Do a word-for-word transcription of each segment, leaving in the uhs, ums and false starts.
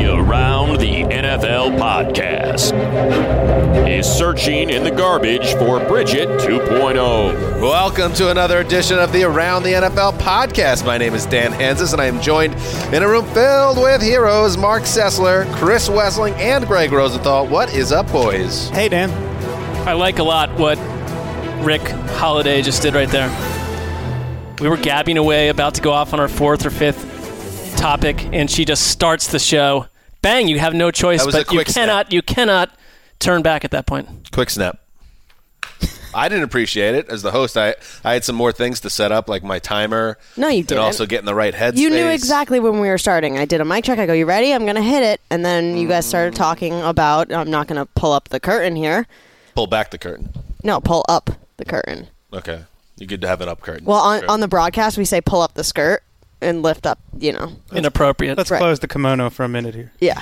The Around the N F L podcast is searching in the garbage for Bridget two point oh. Welcome to another edition of the Around the N F L podcast. My name is Dan Hansis, and I am joined in a room filled with heroes Mark Sessler, Chris Wesseling, and Greg Rosenthal. What is up, boys? Hey, Dan. I like a lot what Rick Holiday just did right there. We were gabbing away, about to go off on our fourth or fifth topic, and she just starts the show. Bang! You have no choice, That was but a quick you cannot, snap. you cannot turn back at that point. Quick snap. I didn't appreciate it. As the host, I, I had some more things to set up, like my timer. No, you And didn't. also getting the right headspace. You knew exactly when we were starting. I did a mic check. I go, you ready? I'm going to hit it. And then you guys started talking about, I'm not going to pull up the curtain here. Pull back the curtain. No, pull up the curtain. Okay. You could have an up curtain. Well, on, Sure. on the broadcast, we say pull up the skirt and lift up, you know. Inappropriate. Let's Right. close the kimono for a minute here. Yeah.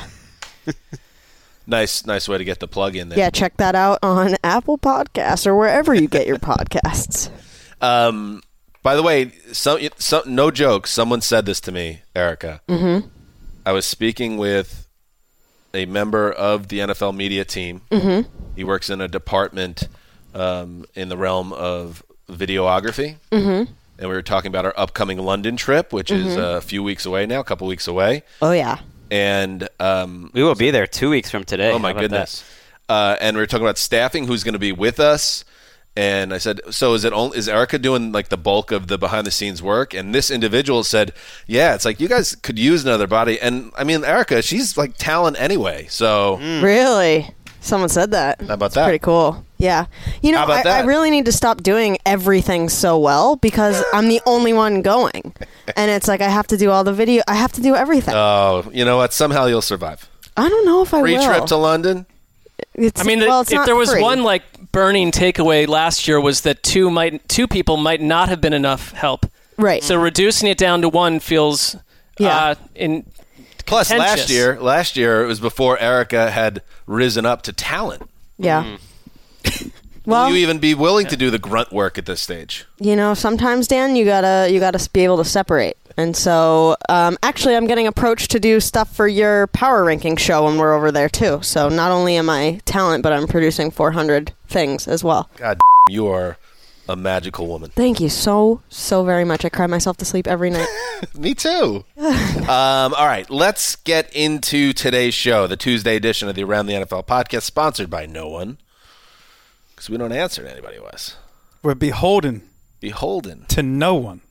Nice, nice way to get the plug in there. Yeah, check that out on Apple Podcasts or wherever you get your podcasts. Um, by the way, some, some, no joke, someone said this to me, Erica. Mm-hmm. I was speaking with a member of the N F L media team. Mm-hmm. He works in a department um, in the realm of videography. Mm-hmm. And we were talking about our upcoming London trip, which mm-hmm. is a few weeks away now, a couple weeks away. Oh, yeah. And um, we will be there two weeks from today. oh, my goodness. Uh, and we were talking about staffing, who's going to be with us. And I said, so is it only, is Erica doing like the bulk of the behind the scenes work? And this individual said, yeah, it's like you guys could use another body. And I mean, Erica, she's like talent anyway. So Mm. Really? Someone said that. How about It's that? Pretty cool. Yeah. You know, How about I, that? I really need to stop doing everything so well because I'm the only one going. And it's like I have to do all the video. I have to do everything. oh, you know what? Somehow you'll survive. I don't know if I Free will. trip to London. It's, I mean, well, if it's not there was free. one like burning takeaway last year was that two might two people might not have been enough help. Right. So reducing it down to one feels Yeah. uh, in Plus, last contentious. year, last year it was before Erica had risen up to talent. Yeah. Will Well, you even be willing to do the grunt work at this stage? you know, sometimes, Dan, you gotta you gotta be able to separate. And so, um, actually, I'm getting approached to do stuff for your power ranking show when we're over there too. So not only am I talent, but I'm producing four hundred things as well. God, you are a magical woman. Thank you so so very much. I cry myself to sleep every night. Me too. um, all right, let's get into today's show, the Tuesday edition of the Around the N F L podcast, sponsored by no one, because we don't answer to anybody, Wes. We're beholden Beholden. to no one.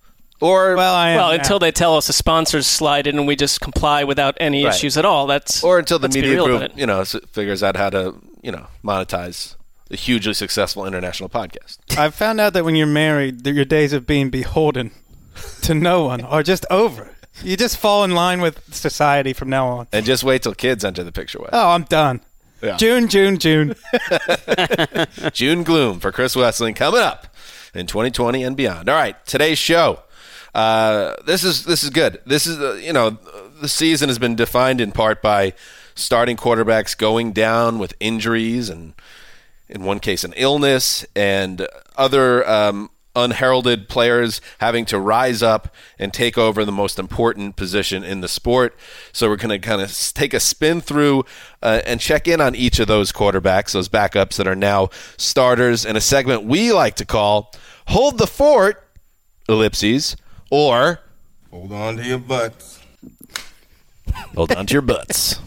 Or Well, I am well now. until they tell us the sponsors slide in and we just comply without any Right. issues at all. That's or until the let's be media real group, about it. you know, s- figures out how to, you know, monetize a hugely successful international podcast. I've found out that when you're married, that your days of being beholden to no one are just over. You just fall in line with society from now on. And just wait till kids enter the picture, Wes. Oh, I'm done. Yeah. June, June, June. June gloom for Chris Wesseling coming up in twenty twenty and beyond. All right, today's show. Uh, this is this is good. This is uh, you know the season has been defined in part by starting quarterbacks going down with injuries and in one case an illness, and other um, unheralded players having to rise up and take over the most important position in the sport. So we're going to kind of take a spin through uh, and check in on each of those quarterbacks, those backups that are now starters, in a segment we like to call Hold the Fort, ellipses, or Hold on to your butts. Hold on to your butts.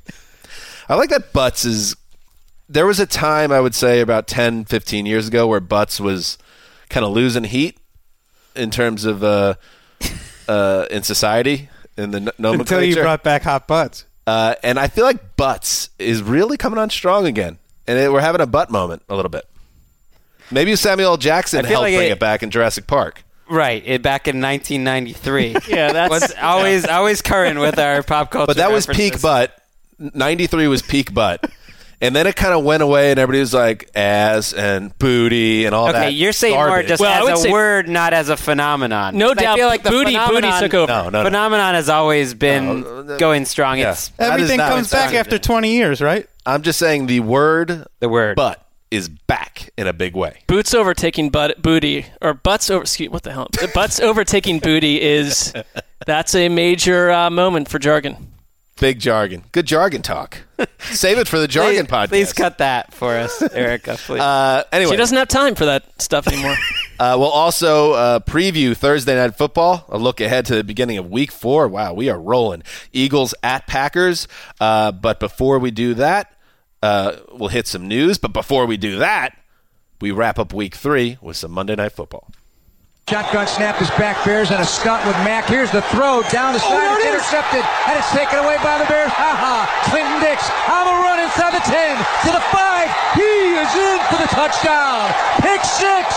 I like that Butts is... There was a time, I would say, about ten, fifteen years ago where Butts was kind of losing heat in terms of uh, uh, in society, in the n- nomenclature. Until you brought back hot butts. Uh, and I feel like Butts is really coming on strong again. And it, we're having a butt moment a little bit. Maybe Samuel L. Jackson I feel helped like bring it- it back in Jurassic Park. Right, it, back in nineteen ninety-three. Yeah, that's What's always always current with our pop culture. But that was references. peak butt. ninety-three was peak butt. And then it kind of went away, and everybody was like ass and booty and all that. Okay, you're saying garbage. more just Well, I would as a say- word, not as a phenomenon. no 'Cause I doubt. feel like the booty, booty phenomenon- took over. No, no, no. Phenomenon has always been No, no, going strong. yeah. It's That is Everything not comes back exactly- after twenty years, right? I'm just saying the word the word. butt is back in a big way. Boots overtaking butt, booty, or butts over. Excuse what the hell? Butts overtaking booty is that's a major uh, moment for jargon. Big jargon. Good jargon talk. Save it for the jargon please, podcast. Please cut that for us, Erica, please. Uh, anyway. She doesn't have time for that stuff anymore. uh, we'll also uh, preview Thursday Night Football, a look ahead to the beginning of week four. Wow, we are rolling. Eagles at Packers. Uh, but before we do that, uh, we'll hit some news. But before we do that, we wrap up week three with some Monday Night Football. Shotgun snap is back, Bears, and a stunt with Mack. Here's the throw down the side. Oh, it's intercepted, and it's taken away by the Bears. Ha-ha. Clinton Dix on the run inside the ten, to the five. He is in for the touchdown. Pick six.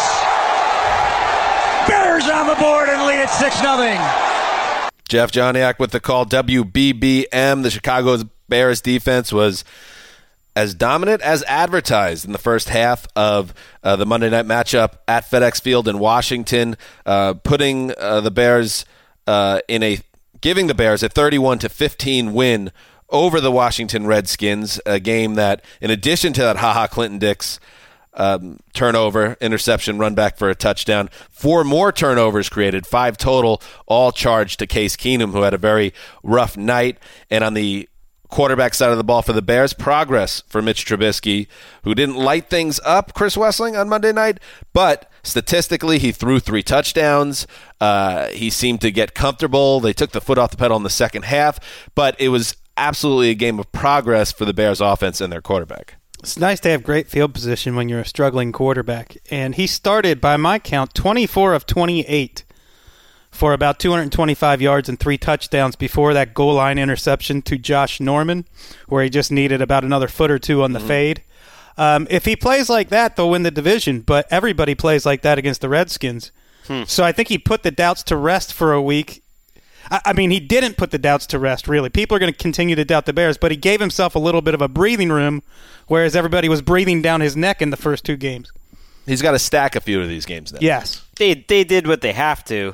Bears on the board and lead at six nothing. Jeff Joniak with the call. W B B M. The Chicago Bears defense was as dominant as advertised in the first half of uh, the Monday night matchup at FedEx Field in Washington, uh, putting uh, the Bears uh, in a giving the Bears a thirty-one to fifteen win over the Washington Redskins, a game that, in addition to that Ha-Ha Clinton Dix um, turnover, interception, run back for a touchdown, four more turnovers created, five total, all charged to Case Keenum, who had a very rough night. And on the quarterback side of the ball for the Bears, progress for Mitch Trubisky, who didn't light things up, Chris Wessling, on Monday night, but statistically he threw three touchdowns. Uh, he seemed to get comfortable. They took the foot off the pedal in the second half, but it was absolutely a game of progress for the Bears offense and their quarterback. It's nice to have great field position when you're a struggling quarterback, and he started, by my count, twenty-four of twenty-eight for about two hundred twenty-five yards and three touchdowns before that goal line interception to Josh Norman, where he just needed about another foot or two on the mm-hmm. fade. Um, if he plays like that, they'll win the division, but everybody plays like that against the Redskins. Hmm. So I think he put the doubts to rest for a week. I, I mean, he didn't put the doubts to rest, really. People are going to continue to doubt the Bears, but he gave himself a little bit of a breathing room, whereas everybody was breathing down his neck in the first two games. He's got to stack a few of these games now. Yes. They, they did what they have to.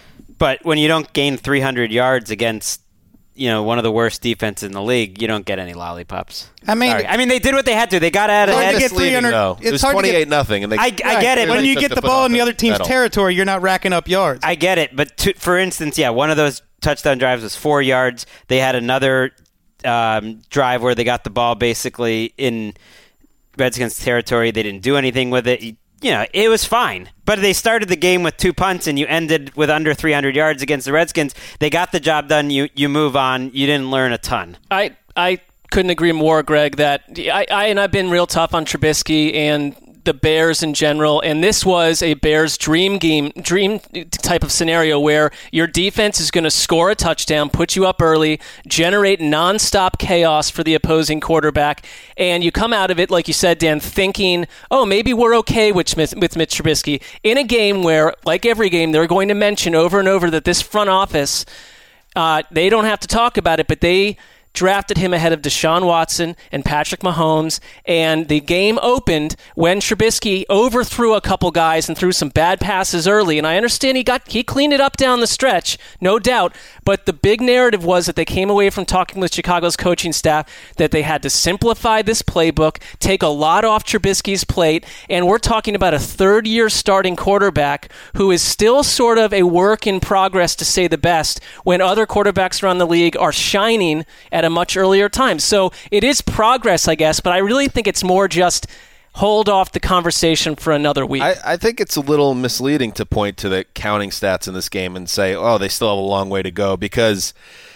But when you don't gain three hundred yards against, you know, one of the worst defenses in the league, you don't get any lollipops. I mean, Sorry. I mean, they did what they had to. They got out hard ahead. to get three hundred. No. It was twenty-eight nothing, and they. I, I get it. When you get the the ball in the other team's pedal. territory, you're not racking up yards. I get it. But to, for instance, yeah, one of those touchdown drives was four yards. They had another um, drive where they got the ball basically in Redskins territory. They didn't do anything with it. You know, it was fine. But they started the game with two punts, and you ended with under three hundred yards against the Redskins. They got the job done. You you move on. You didn't learn a ton. I I couldn't agree more, Greg, that I, I and I've been real tough on Trubisky and the Bears in general, and this was a Bears dream game, dream type of scenario where your defense is going to score a touchdown, put you up early, generate nonstop chaos for the opposing quarterback, and you come out of it, like you said, Dan, thinking, oh, maybe we're okay with, with Mitch Trubisky in a game where, like every game, they're going to mention over and over that this front office, uh, they don't have to talk about it, but they drafted him ahead of Deshaun Watson and Patrick Mahomes, and the game opened when Trubisky overthrew a couple guys and threw some bad passes early, and I understand he got he cleaned it up down the stretch, no doubt, but the big narrative was that they came away from talking with Chicago's coaching staff that they had to simplify this playbook, take a lot off Trubisky's plate, and we're talking about a third-year starting quarterback who is still sort of a work in progress, to say the best, when other quarterbacks around the league are shining at a much earlier time. So it is progress, I guess, but I really think it's more just hold off the conversation for another week. I, I think it's a little misleading to point to the counting stats in this game and say, oh, they still have a long way to go, because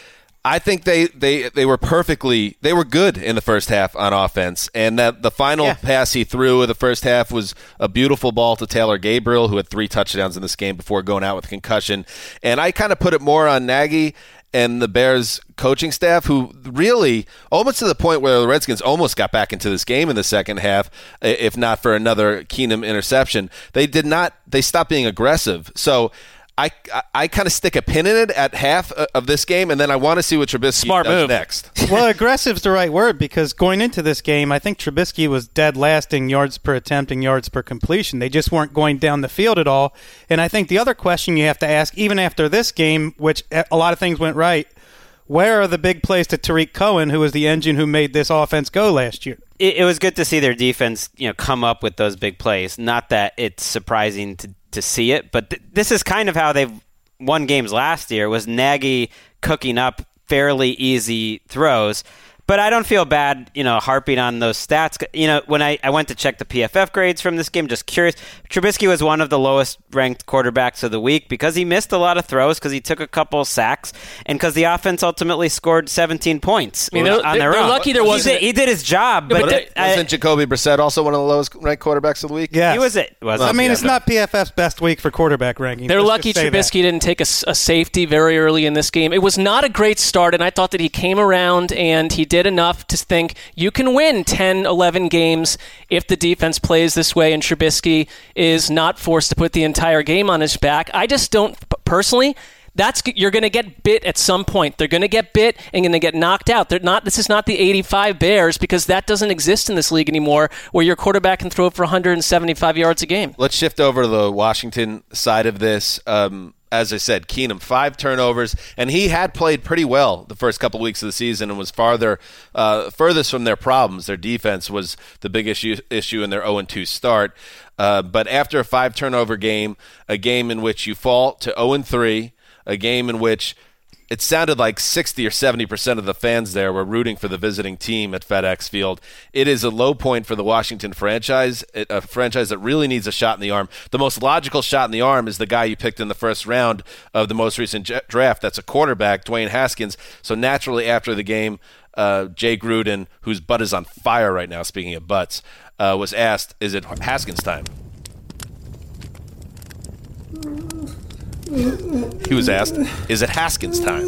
I think they, they, they were perfectly – they were good in the first half on offense, and that the final yeah. pass he threw in the first half was a beautiful ball to Taylor Gabriel, who had three touchdowns in this game before going out with a concussion. And I kind of put it more on Nagy and the Bears coaching staff, who really, almost to the point where the Redskins almost got back into this game in the second half, if not for another Keenum interception. They did not, they stopped being aggressive. So I, I, I kind of stick a pin in it at half of this game, and then I want to see what Trubisky Smart does move. next. Well, aggressive is the right word, because going into this game, I think Trubisky was dead last in yards per attempt and yards per completion. They just weren't going down the field at all. And I think the other question you have to ask, even after this game, which a lot of things went right, where are the big plays to Tariq Cohen, who was the engine who made this offense go last year? It, it was good to see their defense, you know, come up with those big plays. Not that it's surprising to to see it, but th- this is kind of how they've won games last year, was Nagy cooking up fairly easy throws. But I don't feel bad, you know, harping on those stats. You know, when I, I went to check the P F F grades from this game, just curious, Trubisky was one of the lowest-ranked quarterbacks of the week because he missed a lot of throws, because he took a couple sacks, and because the offense ultimately scored seventeen points I mean, they're, on their they're own. lucky there wasn't. He did, he did his job, Yeah, but, but I, Wasn't Jacoby Brissett also one of the lowest-ranked quarterbacks of the week? Yeah, he was it. Was I mean, yeah, it's no. not P F F's best week for quarterback ranking. They're Let's lucky just say Trubisky that. didn't take a, a safety very early in this game. It was not a great start, and I thought that he came around and he did enough to think you can win ten, eleven games if the defense plays this way and Trubisky is not forced to put the entire game on his back. I just don't, personally, that's you're going to get bit at some point. They're going to get bit and going to get knocked out. They're not. This is not the eighty-five Bears, because that doesn't exist in this league anymore, where your quarterback can throw for one hundred seventy-five yards a game. Let's shift over to the Washington side of this. Um, as I said, Keenum, five turnovers, and he had played pretty well the first couple weeks of the season and was farther, uh, furthest from their problems. Their defense was the big issue, issue in their oh and two start. Uh, but after a five-turnover game, a game in which you fall to oh and three, a game in which it sounded like sixty or seventy percent of the fans there were rooting for the visiting team at FedEx Field. It is a low point for the Washington franchise, a franchise that really needs a shot in the arm. The most logical shot in the arm is the guy you picked in the first round of the most recent draft. That's a quarterback, Dwayne Haskins. So naturally after the game, uh, Jay Gruden, whose butt is on fire right now, speaking of butts, uh, was asked, is it Haskins time? He was asked, is it Haskins time?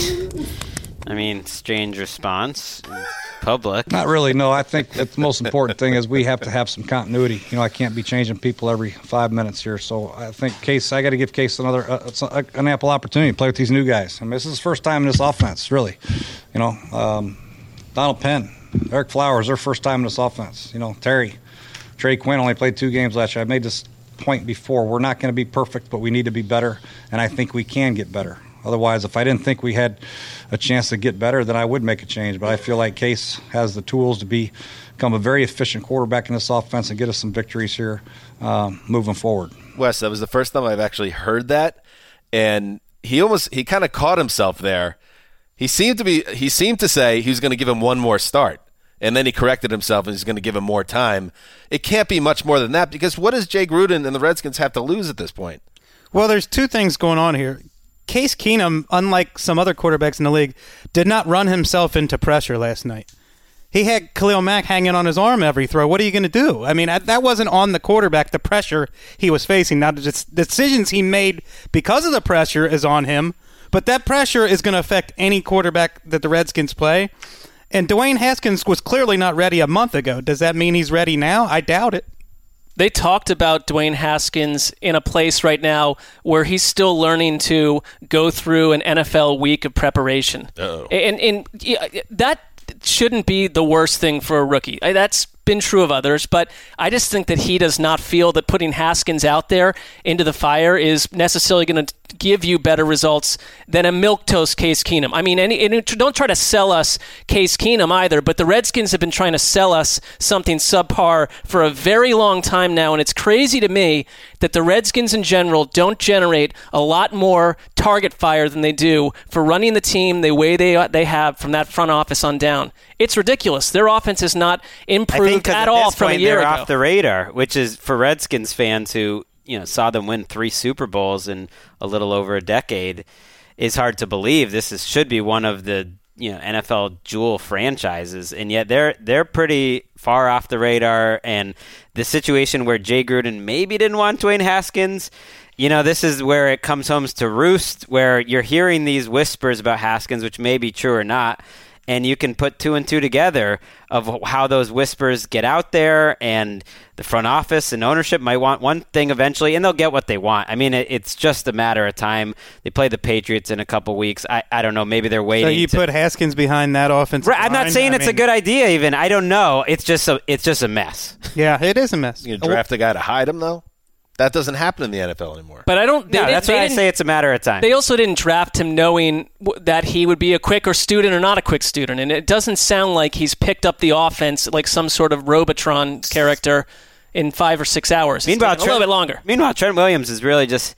I mean, strange response. Public. Not really, no. I think that the most important thing is we have to have some continuity. You know, I can't be changing people every five minutes here. So I think Case, I got to give Case another uh, an ample opportunity to play with these new guys. I mean, this is his first time in this offense, really. You know, um, Donald Penn, Eric Flowers, their first time in this offense. You know, Terry, Trey Quinn only played two games last year. I made this point before. We're not going to be perfect, but we need to be better, and I think we can get better. Otherwise, if I didn't think we had a chance to get better, then I would make a change. But I feel like Case has the tools to be, become a very efficient quarterback in this offense and get us some victories here um, moving forward. Wes, that was the first time I've actually heard that, and he almost he kind of caught himself there. He seemed to be he seemed to say he was going to give him one more start, and then he corrected himself and he's going to give him more time. It can't be much more than that, because what does Jay Gruden and the Redskins have to lose at this point? Well, there's two things going on here. Case Keenum, unlike some other quarterbacks in the league, did not run himself into pressure last night. He had Khalil Mack hanging on his arm every throw. What are you going to do? I mean, that wasn't on the quarterback, the pressure he was facing. Now, the decisions he made because of the pressure is on him, but that pressure is going to affect any quarterback that the Redskins play. And Dwayne Haskins was clearly not ready a month ago. Does that mean he's ready now? I doubt it. They talked about Dwayne Haskins in a place right now where he's still learning to go through an N F L week of preparation. Uh-oh. And, and yeah, that shouldn't be the worst thing for a rookie. That's been true of others, but I just think that he does not feel that putting Haskins out there into the fire is necessarily going to give you better results than a milquetoast Case Keenum. I mean, any, and don't try to sell us Case Keenum either, but the Redskins have been trying to sell us something subpar for a very long time now, and it's crazy to me that the Redskins in general don't generate a lot more target fire than they do for running the team the way they they have from that front office on down. It's ridiculous. Their offense is not improved at, at all this from point, a year they're ago. off the radar, which is for Redskins fans who you know saw them win three Super Bowls in a little over a decade. Is hard to believe. This is should be one of the you know N F L jewel franchises, and yet they're they're pretty far off the radar. And the situation where Jay Gruden maybe didn't want Dwayne Haskins. You know, this is where it comes home to roost, where you're hearing these whispers about Haskins, which may be true or not, and you can put two and two together of how those whispers get out there, and the front office and ownership might want one thing eventually, and they'll get what they want. I mean, it, it's just a matter of time. They play the Patriots in a couple weeks. I, I don't know. Maybe they're waiting. So you to, put Haskins behind that offensive right, I'm not line? saying I it's mean, a good idea even. I don't know. It's just a, it's just a mess. Yeah, it is a mess. You draft a guy to hide him, though? That doesn't happen in the N F L anymore. But I don't. They, No, they, that's they why I didn't- say it's a matter of time. They also didn't draft him knowing w- that he would be a quicker student or not a quick student. And it doesn't sound like he's picked up the offense like some sort of Robotron character in five or six hours. It's Meanwhile, taken a little bit longer. Meanwhile, Trent Williams is really just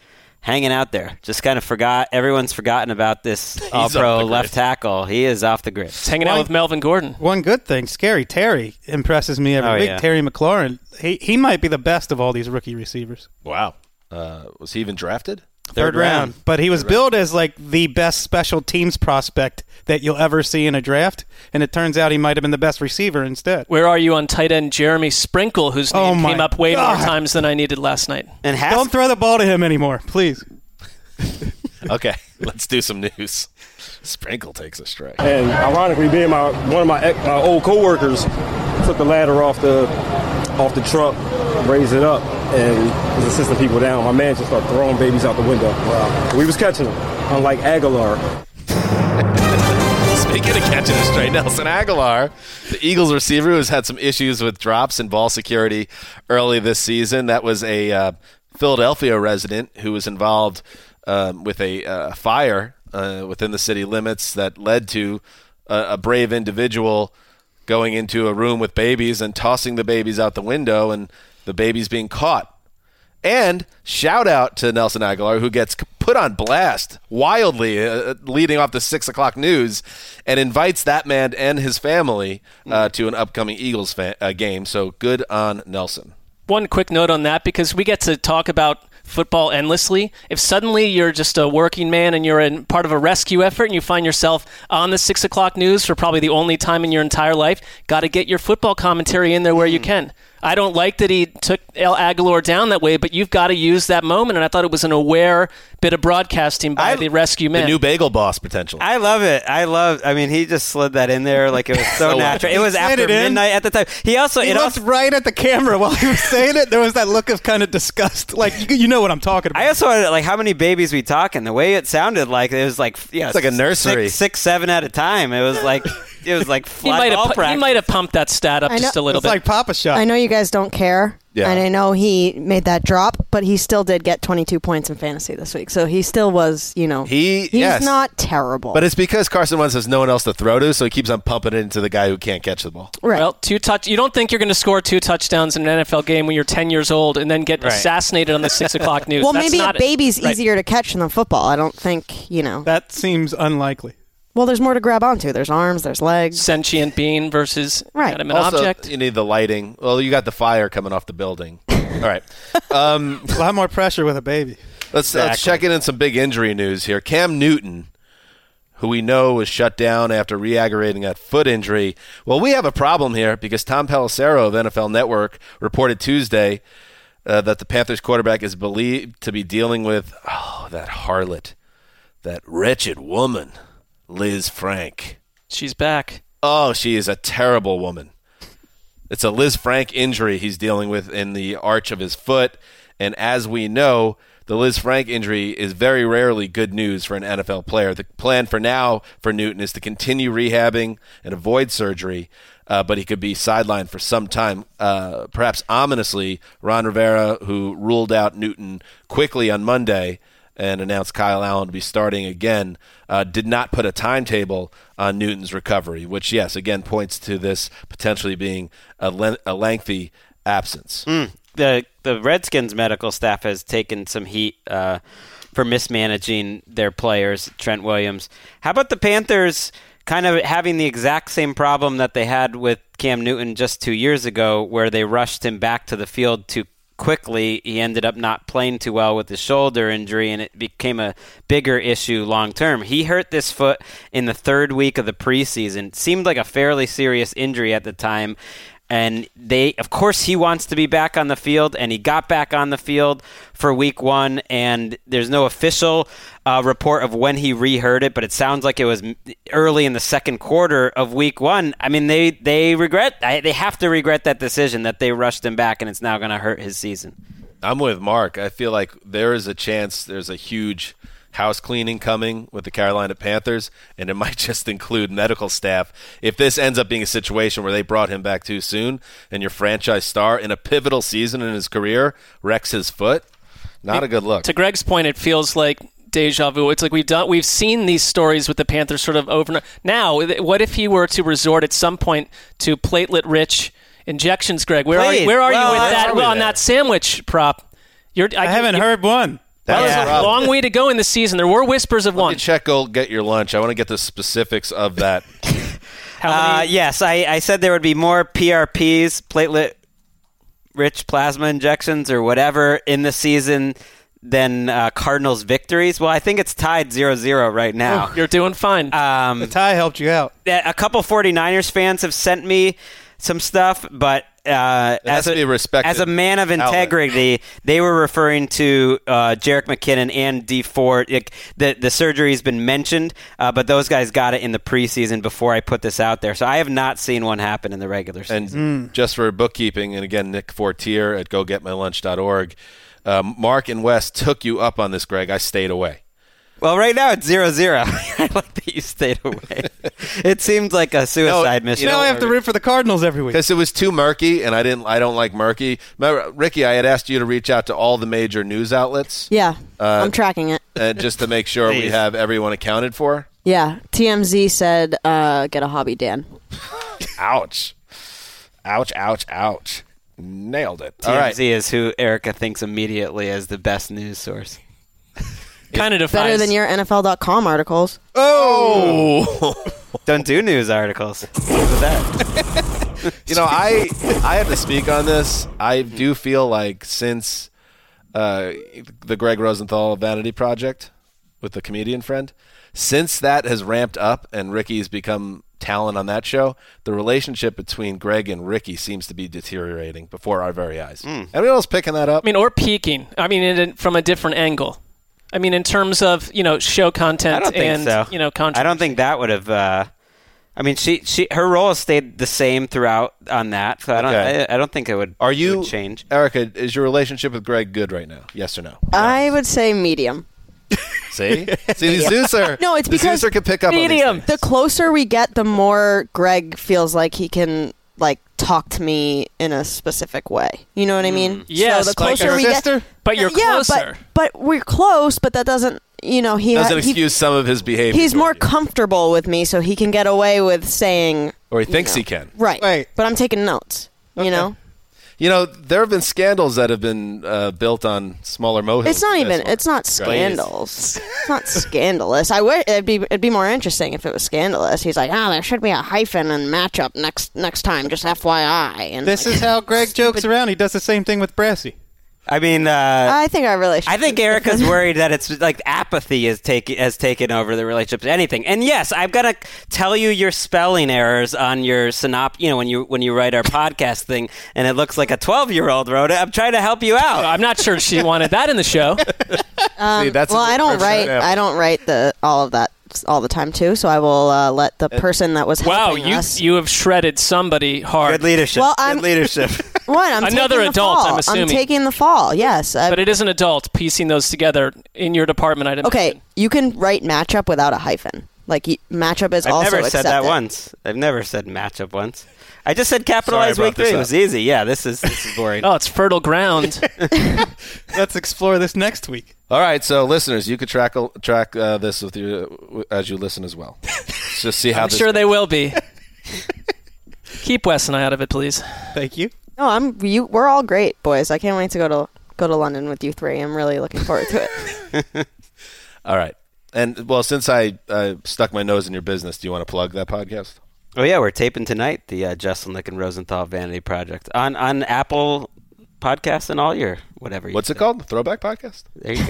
hanging out there. Just kind of forgot. Everyone's forgotten about this all-pro left tackle. He is off the grid. He's hanging one, out with Melvin Gordon. One good thing, Scary Terry impresses me every oh, week. Yeah. Terry McLaurin. He he might be the best of all these rookie receivers. Wow. Uh, was he even drafted? Third, Third round. round. But he was Third billed round. as like the best special teams prospect that you'll ever see in a draft, and it turns out he might have been the best receiver instead. Where are you on tight end Jeremy Sprinkle, whose name oh came up way God. more times than I needed last night? And Hask- Don't throw the ball to him anymore, please. Okay, let's do some news. Sprinkle takes a strike. And ironically, being my one of my, my old coworkers took the ladder off the off the truck, raised it up, and was assisting people down. My man just started throwing babies out the window. Wow. We was catching them, unlike Aguilar. Speaking of catching a straight, Nelson Aguilar, the Eagles receiver who has had some issues with drops and ball security early this season. That was a uh, Philadelphia resident who was involved um, with a uh, fire uh, within the city limits that led to a, a brave individual going into a room with babies and tossing the babies out the window and the babies being caught. And shout out to Nelson Aguilar, who gets put on blast wildly uh, leading off the six o'clock news and invites that man and his family uh, to an upcoming Eagles fa- uh, game. So good on Nelson. One quick note on that, because we get to talk about football endlessly. If suddenly you're just a working man and you're in part of a rescue effort and you find yourself on the six o'clock news for probably the only time in your entire life, got to get your football commentary in there where you can. I don't like that he took El Aguilar down that way, but you've got to use that moment, and I thought it was an aware bit of broadcasting by I, the rescue man. The new bagel boss, potentially. I love it. I love, I mean, he just slid that in there like it was so, so natural. It was after it midnight at the time. He also, he it looked also, right at the camera while he was saying it. There was that look of kind of disgust. Like, you, you know what I'm talking about. I also wanted, like, how many babies we talking? The way it sounded like, it was like, yeah, it's like a nursery. Six, six seven at a time. It was like, it was like he might have pu- he might have pumped that stat up I just know, a little it's bit. Like Papa Shot. I know you guys don't care, yeah. and I know he made that drop, but he still did get twenty-two points in fantasy this week. So he still was, you know, he he's yes. not terrible. But it's because Carson Wentz has no one else to throw to, so he keeps on pumping it into the guy who can't catch the ball. Right. Well, two touch. You don't think you're going to score two touchdowns in an N F L game when you're ten years old and then get right. assassinated on the six o'clock news? Well, That's maybe not a baby's right. easier to catch than football. I don't think, you know. That seems unlikely. Well, there's more to grab onto. There's arms, there's legs. Sentient being versus right. kind of an also, object. You need the lighting. Well, you got the fire coming off the building. All right. Um, a lot more pressure with a baby. Let's, exactly. let's check in on some big injury news here. Cam Newton, who we know was shut down after re-aggravating a foot injury. Well, we have a problem here because Tom Pelissero of N F L Network reported Tuesday uh, that the Panthers quarterback is believed to be dealing with, oh, that harlot, that wretched woman, Liz Frank. She's back. Oh, she is a terrible woman. It's a Liz Frank injury he's dealing with in the arch of his foot. And as we know, the Liz Frank injury is very rarely good news for an N F L player. The plan for now for Newton is to continue rehabbing and avoid surgery, uh, but he could be sidelined for some time. Uh, perhaps ominously, Ron Rivera, who ruled out Newton quickly on Monday and announced Kyle Allen to be starting again, uh, did not put a timetable on Newton's recovery, which, yes, again, points to this potentially being a, le- a lengthy absence. Mm. The the Redskins medical staff has taken some heat uh, for mismanaging their players, Trent Williams. How about the Panthers kind of having the exact same problem that they had with Cam Newton just two years ago, where they rushed him back to the field too quickly? He ended up not playing too well with his shoulder injury, and it became a bigger issue long term. He hurt this foot in the third week of the preseason. It seemed like a fairly serious injury at the time. And they, of course, he wants to be back on the field, and he got back on the field for week one, and there's no official uh, report of when he re-hurt it, but it sounds like it was early in the second quarter of week one. I mean, they, they regret, they have to regret that decision that they rushed him back, and it's now going to hurt his season. I'm with Mark. I feel like there is a chance there's a huge house cleaning coming with the Carolina Panthers, and it might just include medical staff. If this ends up being a situation where they brought him back too soon and your franchise star in a pivotal season in his career wrecks his foot, not a good look. To Greg's point, it feels like deja vu. It's like we've done, we've seen these stories with the Panthers sort of over. Now, what if he were to resort at some point to platelet-rich injections, Greg? Where Please. are you, where are well, you with that well, on that sandwich prop? You're, I, I haven't heard one. That was Yeah. a long way to go in the season. There were whispers of Let one. me check Go Get Your Lunch. I want to get the specifics of that. How Uh, many? yes, I, I said there would be more P R Ps, platelet-rich plasma injections, or whatever in the season than uh, Cardinals victories. Well, I think it's tied zero zero right now. You're doing fine. Um, The tie helped you out. a couple 49ers fans have sent me some stuff, but uh, It has as, to a, be a respected as a man of outlet. integrity, they were referring to uh, Jerick McKinnon and D Ford. It, the the surgery's been mentioned, uh, but those guys got it in the preseason before I put this out there. So I have not seen one happen in the regular season. And just for bookkeeping, and again, Nick Fortier at go get my lunch dot org. Um, Mark and Wes took you up on this, Greg. I stayed away. Well, right now it's zero zero. I like that you stayed away. It seemed like a suicide No, mission. you Now I have to root for the Cardinals every week. Because it was too murky, and I didn't. I don't like murky. Remember, Ricky, I had asked you to reach out to all the major news outlets, Yeah, Uh, I'm tracking it. uh, just to make sure we Please. have everyone accounted for. Yeah, T M Z said, uh, "Get a hobby, Dan." Ouch! Ouch! Ouch! Ouch! Nailed it. T All M right. Z is who Erica thinks immediately as the best news source. kind of defies. Better than your N F L dot com articles. Oh. Don't do news articles. Look at that. You know, I I have to speak on this. I do feel like since uh, the Greg Rosenthal Vanity Project with the comedian friend, since that has ramped up and Ricky's become talent on that show, the relationship between Greg and Ricky seems to be deteriorating before our very eyes. Mm. Anyone else picking that up? I mean, or peaking. I mean, in, from a different angle. I mean, in terms of, you know, show content I don't think and, so. you know, content. I don't think that would have. Uh, I mean, she she her role has stayed the same throughout on that. So I don't. Okay. I, I don't think it would. Are it you would change? Erica? Is your relationship with Greg good right now? Yes or no? I would say medium. See, see, the Zeuser. No, it's the because Zeuser can pick up on these medium. things. The closer we get, the more Greg feels like he can like talk to me in a specific way. You know what I mean? Yes, So the like closer your we sister? get, But you're yeah, closer. But, but we're close. But that doesn't, you know, he Doesn't he- excuse some of his behavior. He's more toward you. comfortable with me, so he can get away with saying or he thinks you know. he can. Right. Wait. But I'm taking notes. You know, You know, there have been scandals that have been uh, built on smaller molehills. it's not even. This one. It's not scandals. It's not scandalous. I wish it'd be. It'd be more interesting if it was scandalous. He's like, oh, there should be a hyphen and matchup next next time. Just F Y I. And This like, is how Greg jokes around. He does the same thing with Brassy. I mean, uh, I think our relationship. I think Erica's worried that it's like apathy has taken has taken over the relationship to anything. And yes, I've got to tell you your spelling errors on your synop. You know, when you when you write our podcast thing, and it looks like a twelve year old wrote it. I'm trying to help you out. I'm not sure she wanted that in the show. Um, See, that's a well, good I don't perfect write. example. I don't write the all of that all the time too. So I will uh, let the person that was Wow, helping you us. you have shredded somebody hard. Good leadership. Well, I'm- Good leadership. What? I'm Another taking the adult, fall. I'm assuming. taking the fall. Yes. I- But it is an adult piecing those together in your department. I'd okay, imagine. you can write matchup without a hyphen. Like y- matchup is I've also never said that accepted. once. I've never said matchup once. I just said capitalized Sorry I week brought this three. It up. was easy. Yeah, this is this is boring. Oh, it's fertile ground. Let's explore this next week. All right, so listeners, you could track track uh, this with you as you listen as well. Let's just see how. I'm this sure goes. they will be. Keep Wes and I out of it, please. Thank you. No, I'm. You. We're all great, boys. I can't wait to go to go to London with you three. I'm really looking forward to it. All right, and well, since I uh, stuck my nose in your business, do you want to plug that podcast? Oh yeah, we're taping tonight the uh, Jesselnick and Rosenthal Vanity Project on on Apple Podcasts and all your whatever. You What's it say. called? The Throwback Podcast There you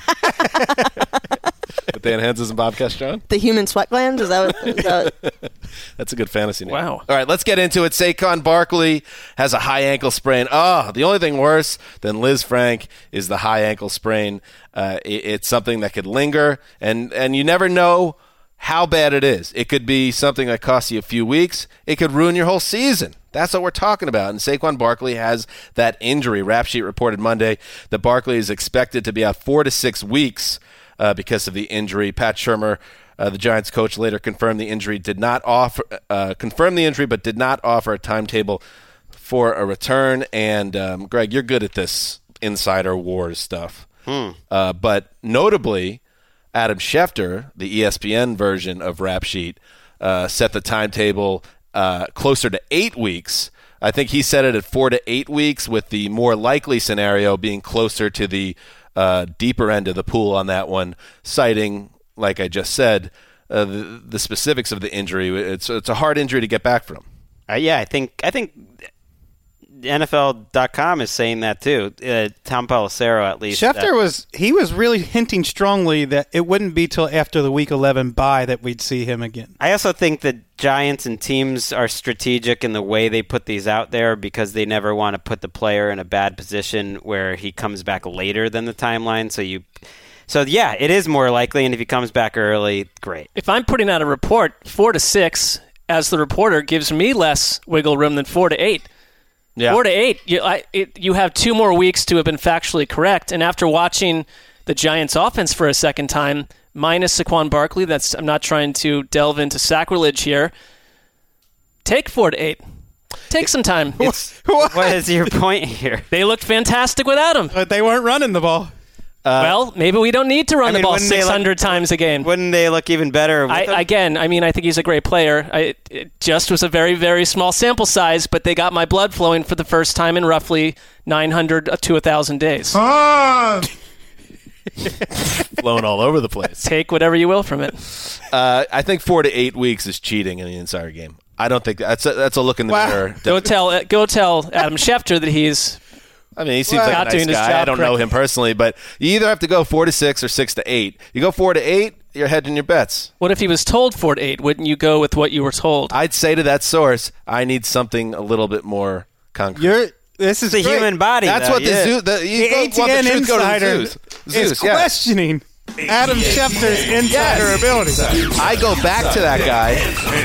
go. with Dan Hanses and Bobcast John. The human sweat glands. Is that what? Is that what That's a good fantasy name. Wow. All right, let's get into it. Saquon Barkley has a high ankle sprain. Oh, the only thing worse than Liz Frank is the high ankle sprain. Uh, it, it's something that could linger, and, and you never know how bad it is. It could be something that costs you a few weeks. It could ruin your whole season. That's what we're talking about. And Saquon Barkley has that injury. Rap Sheet reported Monday that Barkley is expected to be out four to six weeks uh, because of the injury. Pat Shurmur, Uh, the Giants coach, later confirmed the injury did not offer uh, confirmed the injury, but did not offer a timetable for a return. And um, Greg, you're good at this insider wars stuff. Hmm. Uh, but notably, Adam Schefter, the E S P N version of Rap Sheet, uh, set the timetable uh, closer to eight weeks. I think he set it at four to eight weeks, with the more likely scenario being closer to the uh, deeper end of the pool on that one, citing, like I just said, uh, the, the specifics of the injury. It's it's a hard injury to get back from. Uh, yeah, I think I think N F L dot com is saying that too. Uh, Tom Pelissero, at least. Schefter uh, was he was really hinting strongly that it wouldn't be till after the Week eleven bye that we'd see him again. I also think that Giants and teams are strategic in the way they put these out there because they never want to put the player in a bad position where he comes back later than the timeline. So you, so yeah, it is more likely, and if he comes back early, great. If I'm putting out a report, four to six as the reporter gives me less wiggle room than four to eight. Yeah. Four to eight, you, I, it, you have two more weeks to have been factually correct. And after watching the Giants' offense for a second time, minus Saquon Barkley, that's I'm not trying to delve into sacrilege here. Take four to eight. Take some time. It's, what is your point here? They looked fantastic without him. But they weren't running the ball. Uh, well, maybe we don't need to run I mean, the ball wouldn't they six hundred look- times a game. Wouldn't they look even better? With I, him? again, I mean, I think he's a great player. I, it just was a very, very small sample size, but they got my blood flowing for the first time in roughly nine hundred to one thousand days. Flowing all over the place. Take whatever you will from it. Uh, I think four to eight weeks is cheating in the insider game. I don't think that's a, that's a look in the Wow. mirror. Go tell, uh, go tell Adam Schefter that he's I mean, he seems Well, like a not nice doing his guy. job I don't know correctly. him personally, but you either have to go four to six or six to eight. You go four to eight, you're hedging your bets. What if he was told four to eight? Wouldn't you go with what you were told? I'd say to that source, I need something a little bit more concrete. You're this is the great. human body. That's though. what the yeah. zoo. The, you The go, A want T the N truth, go to the insider Zeus. is Zeus, yeah. questioning Adam Schefter's insider Yes. ability. I go back to that guy.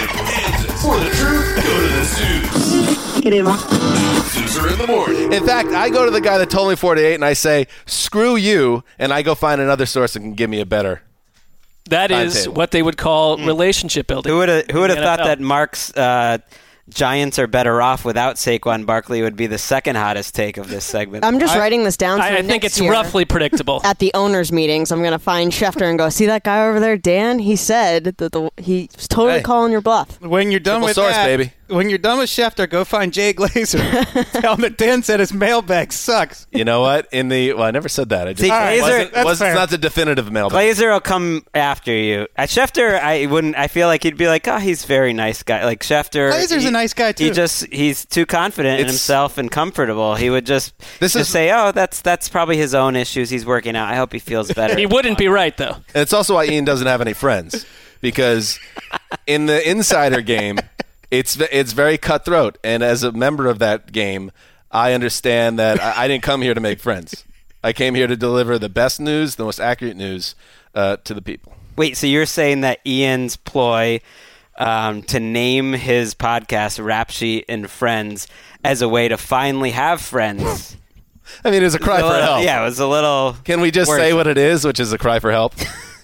For the truth, go to the Zeus. Zoozer in the morning. In fact, I go to the guy that told me four to eight, and I say, "Screw you," and I go find another source that can give me a better. That is timetable. what they would call relationship building. Who would have who would have in the thought N F L. that Mark's uh, Giants are better off without Saquon Barkley would be the second hottest take of this segment. I'm just writing this down. For I, I think next it's year. roughly predictable. At the owners' meetings, I'm going to find Schefter and go, see that guy over there, Dan? He said that the he's totally Hey. calling your bluff. When you're done Triple with source, that, baby. when you're done with Schefter, go find Jay Glazer. Tell him that Dan said his mailbag sucks. You know what? In the well, I never said that. I just See, it Glazer- wasn't, that's wasn't- fair. it's not the definitive mailbag. Glazer will come after you. At Schefter, I wouldn't. I feel like he'd be like, "Oh, he's a very nice guy." Like Schefter, Glazer's he- a nice guy, too. He just he's too confident in It's- himself and comfortable. He would just This just is- say, "Oh, that's that's probably his own issues. He's working out. I hope he feels better." He wouldn't be right, though. And it's also why Ian doesn't have any friends, because in the insider game, it's it's very cutthroat. And as a member of that game, I understand that I, I didn't come here to make friends. I came here to deliver the best news, the most accurate news uh, to the people. Wait, so you're saying that Ian's ploy um, to name his podcast Rap Sheet and Friends as a way to finally have friends? I mean, it was a cry A for little- help. Yeah, it was a little. Can we just worse. say what it is, which is a cry for help?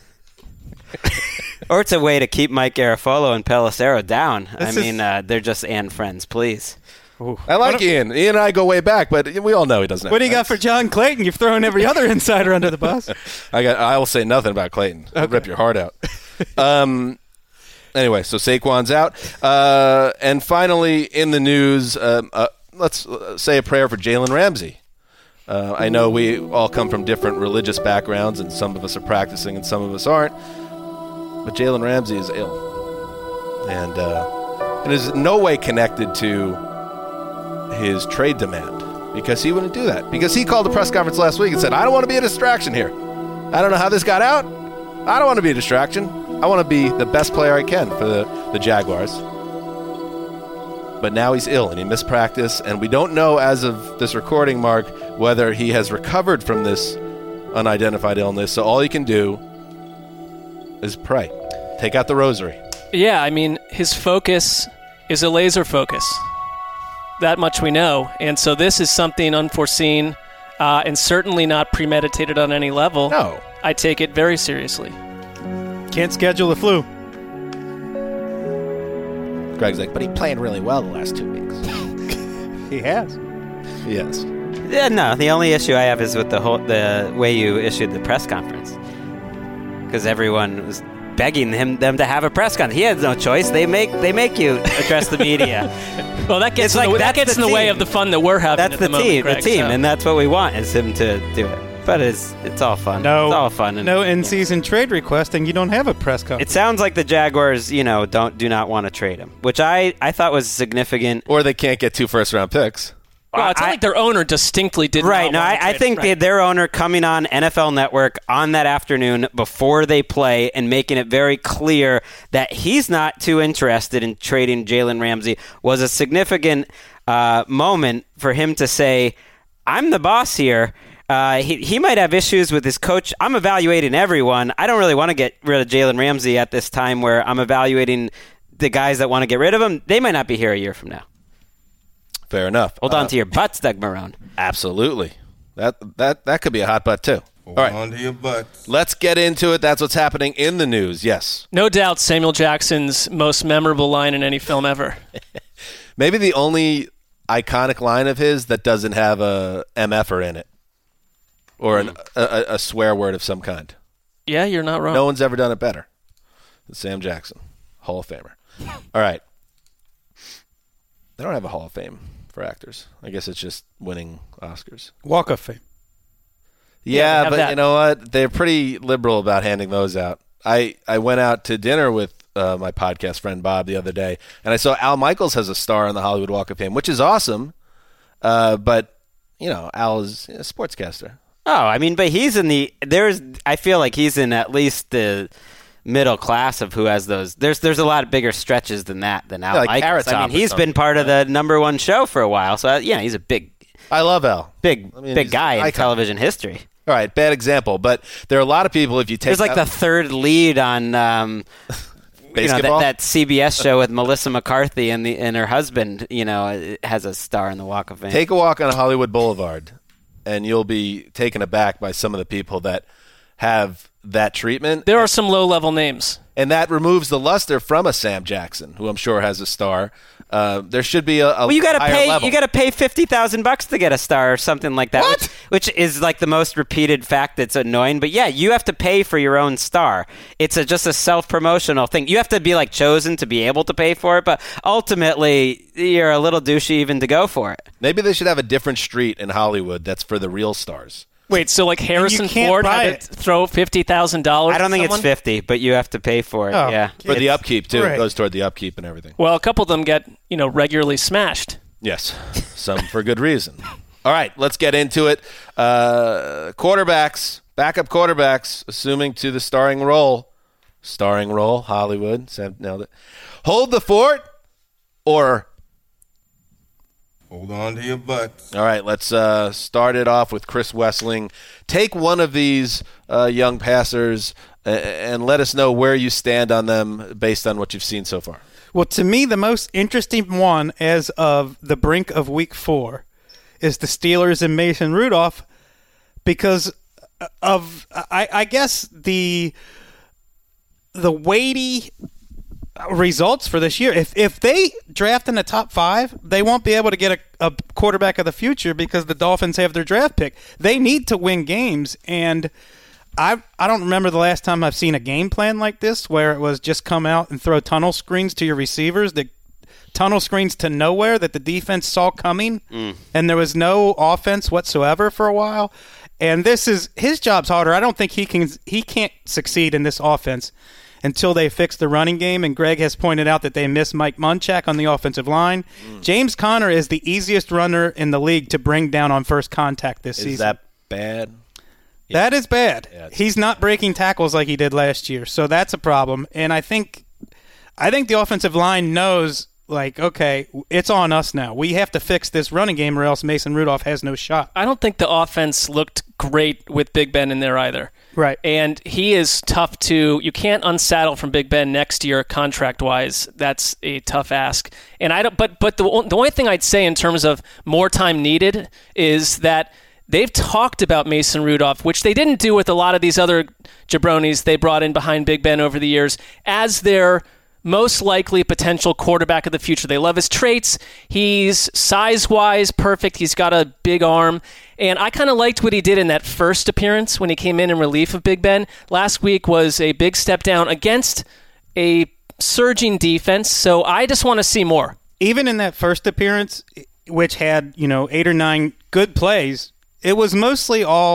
Or it's a way to keep Mike Garafolo and Pelissero down. I This mean, is- uh, they're just and friends, please. I like Ian. Ian and I go way back, but we all know he doesn't have What do you got friends. for John Clayton? You've thrown every other insider under the bus. I got. I will say nothing about Clayton. I'll rip your heart out. um. Anyway, so Saquon's out, uh, and finally in the news, um, uh, let's uh, say a prayer for Jalen Ramsey. Uh, I know we all come from different religious backgrounds, and some of us are practicing, and some of us aren't. But Jalen Ramsey is ill, and uh, it is in no way connected to his trade demand, because he wouldn't do that. Because he called a press conference last week and said, "I don't want to be a distraction here. I don't know how this got out. I don't want to be a distraction. I want to be the best player I can for the, the Jaguars." But now he's ill and he missed practice, and we don't know as of this recording, Mark, whether he has recovered from this unidentified illness. So all he can do is pray. Take out the rosary. Yeah, I mean, his focus is a laser focus. That much we know. And so this is something unforeseen uh, and certainly not premeditated on any level. No. I take it very seriously. Can't schedule the flu. Greg's like, but he played really well the last two weeks. He has. Yes. Yeah, no. The only issue I have is with the whole the way you issued the press conference, because everyone was begging him them to have a press conference. He had no choice. They make they make you address the media. Well, that gets, It's in, like, the, that that's gets the in the way team. of the fun that we're having That's at the the moment, team, Greg, the team, so. and that's what we want is him to do it. But it's it's all fun. No, it's all fun. And, no in-season trade request, and you don't have a press conference. It sounds like the Jaguars, you know, don't do not want to trade him, which I, I thought was significant. Or they can't get two first-round picks. Well, it's not I, like their owner distinctly did right. not No, want I, to I trade think him. they, Right. their owner coming on N F L Network on that afternoon before they play and making it very clear that he's not too interested in trading Jalen Ramsey was a significant uh, moment for him to say, I'm the boss here. Uh, he, he might have issues with his coach. I'm evaluating everyone. I don't really want to get rid of Jalen Ramsey at this time where I'm evaluating the guys that want to get rid of him. They might not be here a year from now. Fair enough. Hold on Uh, to your butts, Doug Marrone. Absolutely. That that that could be a hot butt too. Hold All right. on to your butts. Let's get into it. That's what's happening in the news. Yes. No doubt Samuel Jackson's most memorable line in any film ever. Maybe the only iconic line of his that doesn't have a M F-er in it. Or an, a, a swear word of some kind. Yeah, you're not wrong. No one's ever done it better than Sam Jackson, Hall of Famer. All right. They don't have a Hall of Fame for actors. I guess it's just winning Oscars. Walk of Fame. Yeah, Yeah, they have but that. you know what? They're pretty liberal about handing those out. I, I went out to dinner with uh, my podcast friend Bob the other day, and I saw Al Michaels has a star on the Hollywood Walk of Fame, which is awesome. Uh, but, you know, Al is a sportscaster. Oh, I mean, but he's in the there's. I feel like he's in at least the middle class of who has those. There's there's a lot of bigger stretches than that than Al Yeah, like Michaels. Carrot I Top mean, or he's something. been part of the number one show for a while, so uh, yeah, he's a big, I love Al. big, I mean, big he's guy an in icon. television history. All right, bad example, but there are a lot of people, if you take There's like out- the third lead on. Um, You know, Basketball? that, that C B S show with Melissa McCarthy and the and her husband, you know, has a star in the Walk of Fame. Take a walk on Hollywood Boulevard, and you'll be taken aback by some of the people that have that treatment. There are some low-level names. And that removes the luster from a Sam Jackson, who I'm sure has a star. Uh, there should be a, a Well, you got to higher pay. level. You got to pay fifty thousand bucks to get a star or something like that. What? Which, which is like the most repeated fact that's annoying. But yeah, you have to pay for your own star. It's a, just a self promotional thing. You have to be like chosen to be able to pay for it. But ultimately, you're a little douchey even to go for it. Maybe they should have a different street in Hollywood that's for the real stars. Wait, so like Harrison can't Ford buy had it. to throw fifty thousand dollars? I don't think it's fifty, but you have to pay for it. Oh. Yeah, For the It's- upkeep, too. Right. It goes toward the upkeep and everything. Well, a couple of them get, you know, regularly smashed. Yes, some for good reason. All right, let's get into it. Uh, quarterbacks, backup quarterbacks, assuming to the starring role. Starring role, Hollywood. Sam nailed it. Hold the fort or... Hold on to your butts. All right, let's uh, start it off with Chris Wessling. Take one of these uh, young passers uh, and let us know where you stand on them based on what you've seen so far. Well, to me, the most interesting one as of the brink of week four is the Steelers and Mason Rudolph because of, I, I guess, the the weighty results for this year. If if they draft in the top five, they won't be able to get a, a quarterback of the future because the Dolphins have their draft pick. They need to win games, and I I don't remember the last time I've seen a game plan like this where it was just come out and throw tunnel screens to your receivers, the tunnel screens to nowhere that the defense saw coming, mm. and there was no offense whatsoever for a while. And this is his job's harder. I don't think he can he can't succeed in this offense until they fix the running game. And Greg has pointed out that they miss Mike Munchak on the offensive line. Mm. James Conner is the easiest runner in the league to bring down on first contact this Is season. Is that bad? Yeah. That is bad. Yeah, He's not breaking tackles like he did last year, so that's a problem. And I think, I think the offensive line knows, like, okay, it's on us now. We have to fix this running game, or else Mason Rudolph has no shot. I don't think the offense looked great with Big Ben in there either. Right. And he is tough to – you can't unsaddle from Big Ben next year contract-wise. That's a tough ask. And I don't – but but the, the only thing I'd say in terms of more time needed is that they've talked about Mason Rudolph, which they didn't do with a lot of these other jabronis they brought in behind Big Ben over the years, as their – most likely potential quarterback of the future. They love his traits. He's size-wise perfect. He's got a big arm. And I kind of liked what he did in that first appearance when he came in in relief of Big Ben. Last week was a big step down against a surging defense. So I just want to see more. Even in that first appearance, which had, you know, eight or nine good plays, it was mostly all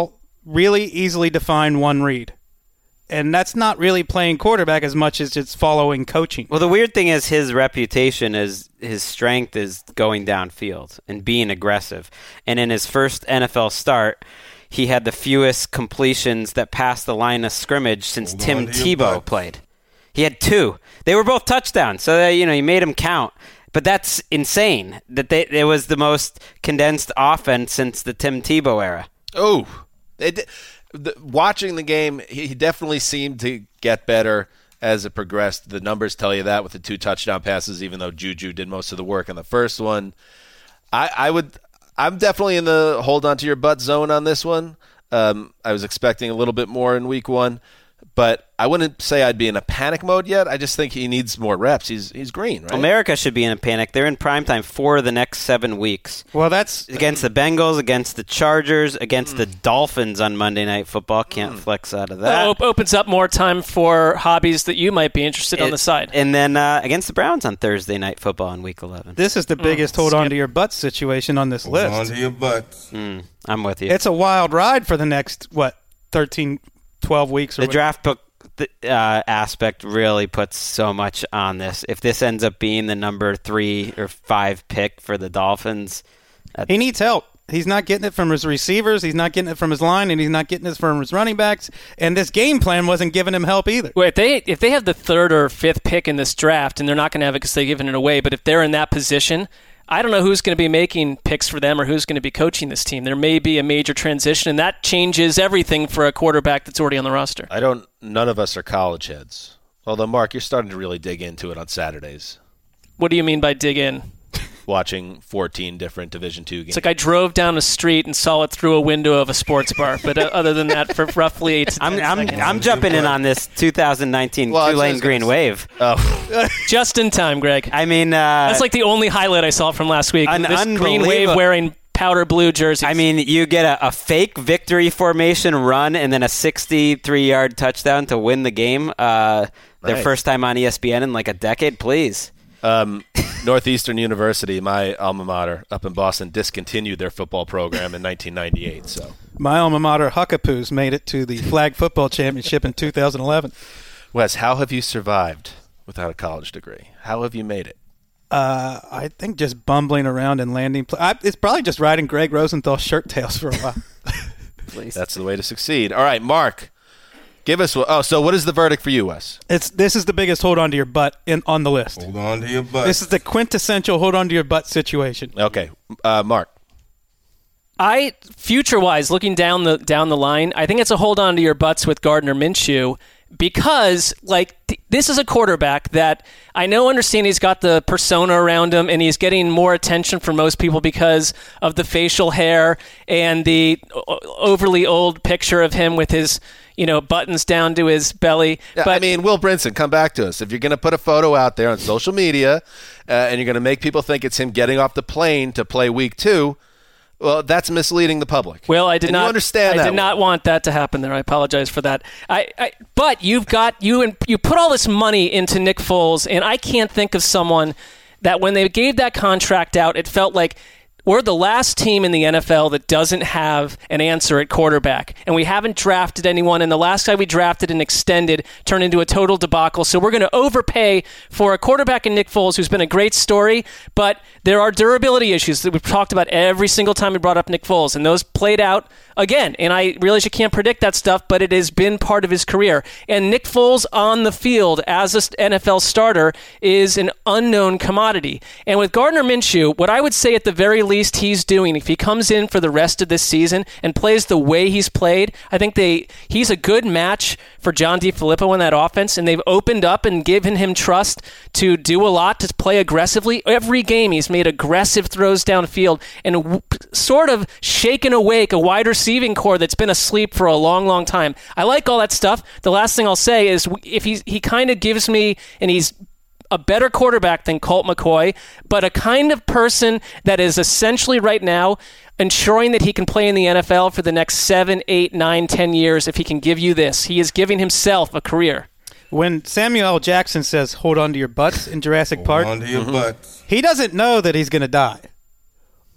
really easily define one read. And that's not really playing quarterback as much as it's following coaching. Well, the weird thing is his reputation is his strength is going downfield and being aggressive. And in his first N F L start, he had the fewest completions that passed the line of scrimmage since Hold Tim Tebow butt. played. He had two. They were both touchdowns, so that, you know, he made them count. But that's insane that they, it was the most condensed offense since the Tim Tebow era. Oh, it, the, watching the game, he definitely seemed to get better as it progressed. The numbers tell you that with the two touchdown passes, even though Juju did most of the work on the first one. I, I would, I'm definitely in the hold on to your butt zone on this one. Um, I was expecting a little bit more in week one, but I wouldn't say I'd be in a panic mode yet. I just think he needs more reps. He's he's green, right? America should be in a panic. They're in primetime for the next seven weeks. Well, that's against the Bengals, against the Chargers, against mm. the Dolphins on Monday Night Football. Can't mm. flex out of that. Well, it opens up more time for hobbies that you might be interested it, on the side. And then uh, against the Browns on Thursday Night Football in Week eleven. This is the biggest mm. hold on to your butt situation on this Hold list. on to your butts. Mm, I'm with you. It's a wild ride for the next, what, thirteen, twelve weeks? Or the what? draft book uh, aspect really puts so much on this. If this ends up being the number three or five pick for the Dolphins, he needs help. He's not getting it from his receivers. He's not getting it from his line, and he's not getting it from his running backs. And this game plan wasn't giving him help either. Well, if they if they have the third or fifth pick in this draft, and they're not going to have it because they've given it away, but if they're in that position, I don't know who's going to be making picks for them or who's going to be coaching this team. There may be a major transition, and that changes everything for a quarterback that's already on the roster. I don't. None of us are college heads. Although, Mark, you're starting to really dig into it on Saturdays. What do you mean by dig in? Watching fourteen different Division two games. It's like I drove down the street and saw it through a window of a sports bar. But uh, other than that, for roughly eight to ten I'm, I'm, seconds. I'm jumping in on this two thousand nineteen well, Tulane Green Wave. Oh. Just in time, Greg. I mean, uh, that's like the only highlight I saw from last week. An this Green Wave wearing powder blue jerseys. I mean, you get a, a fake victory formation run and then a sixty-three yard touchdown to win the game. Uh, their Nice. first time on E S P N in like a decade, please. Um, Northeastern University, my alma mater up in Boston, discontinued their football program in nineteen ninety-eight. So my alma mater, Huckapoos, made it to the flag football championship in two thousand eleven. Wes, how have you survived without a college degree? How have you made it? Uh, I think just bumbling around and landing. Pl- I, it's probably just riding Greg Rosenthal's shirt tails for a while. Please. That's the way to succeed. All right, Mark, give us. Oh, so what is the verdict for you, Wes? It's this is the biggest hold on to your butt in on the list. Hold on to your butt. This is the quintessential hold on to your butt situation. Okay, uh, Mark. I future-wise, looking down the down the line, I think it's a hold on to your butts with Gardner Minshew because, like, th- this is a quarterback that I know, understand he's got the persona around him and he's getting more attention from most people because of the facial hair and the o- overly old picture of him with his, you know, buttons down to his belly. Yeah, but I mean, Will Brinson, come back to us. If you're going to put a photo out there on social media uh, and you're going to make people think it's him getting off the plane to play week two, well, that's misleading the public. Well, I did and not you understand I that did not one. want that to happen there. I apologize for that. I, I but you've got you and you put all this money into Nick Foles, and I can't think of someone that when they gave that contract out, it felt like we're the last team in the N F L that doesn't have an answer at quarterback. And we haven't drafted anyone. And the last guy we drafted and extended turned into a total debacle. So we're going to overpay for a quarterback in Nick Foles, who's been a great story. But there are durability issues that we've talked about every single time we brought up Nick Foles. And those played out again. And I realize you can't predict that stuff, but it has been part of his career. And Nick Foles on the field as an N F L starter is an unknown commodity. And with Gardner Minshew, what I would say at the very least he's doing, if he comes in for the rest of this season and plays the way he's played, I think they he's a good match for John DeFilippo in that offense, and they've opened up and given him trust to do a lot, to play aggressively. Every game he's made aggressive throws downfield and w- sort of shaken awake a wide receiving core that's been asleep for a long, long time. I like all that stuff. The last thing I'll say is if he's, he kind of gives me, and he's a better quarterback than Colt McCoy, but a kind of person that is essentially right now ensuring that he can play in the N F L for the next seven, eight, nine, ten years if he can give you this. He is giving himself a career. When Samuel L. Jackson says, hold on to your butts in Jurassic Hold Park, on to your Mm-hmm. butts. he doesn't know that he's going to die.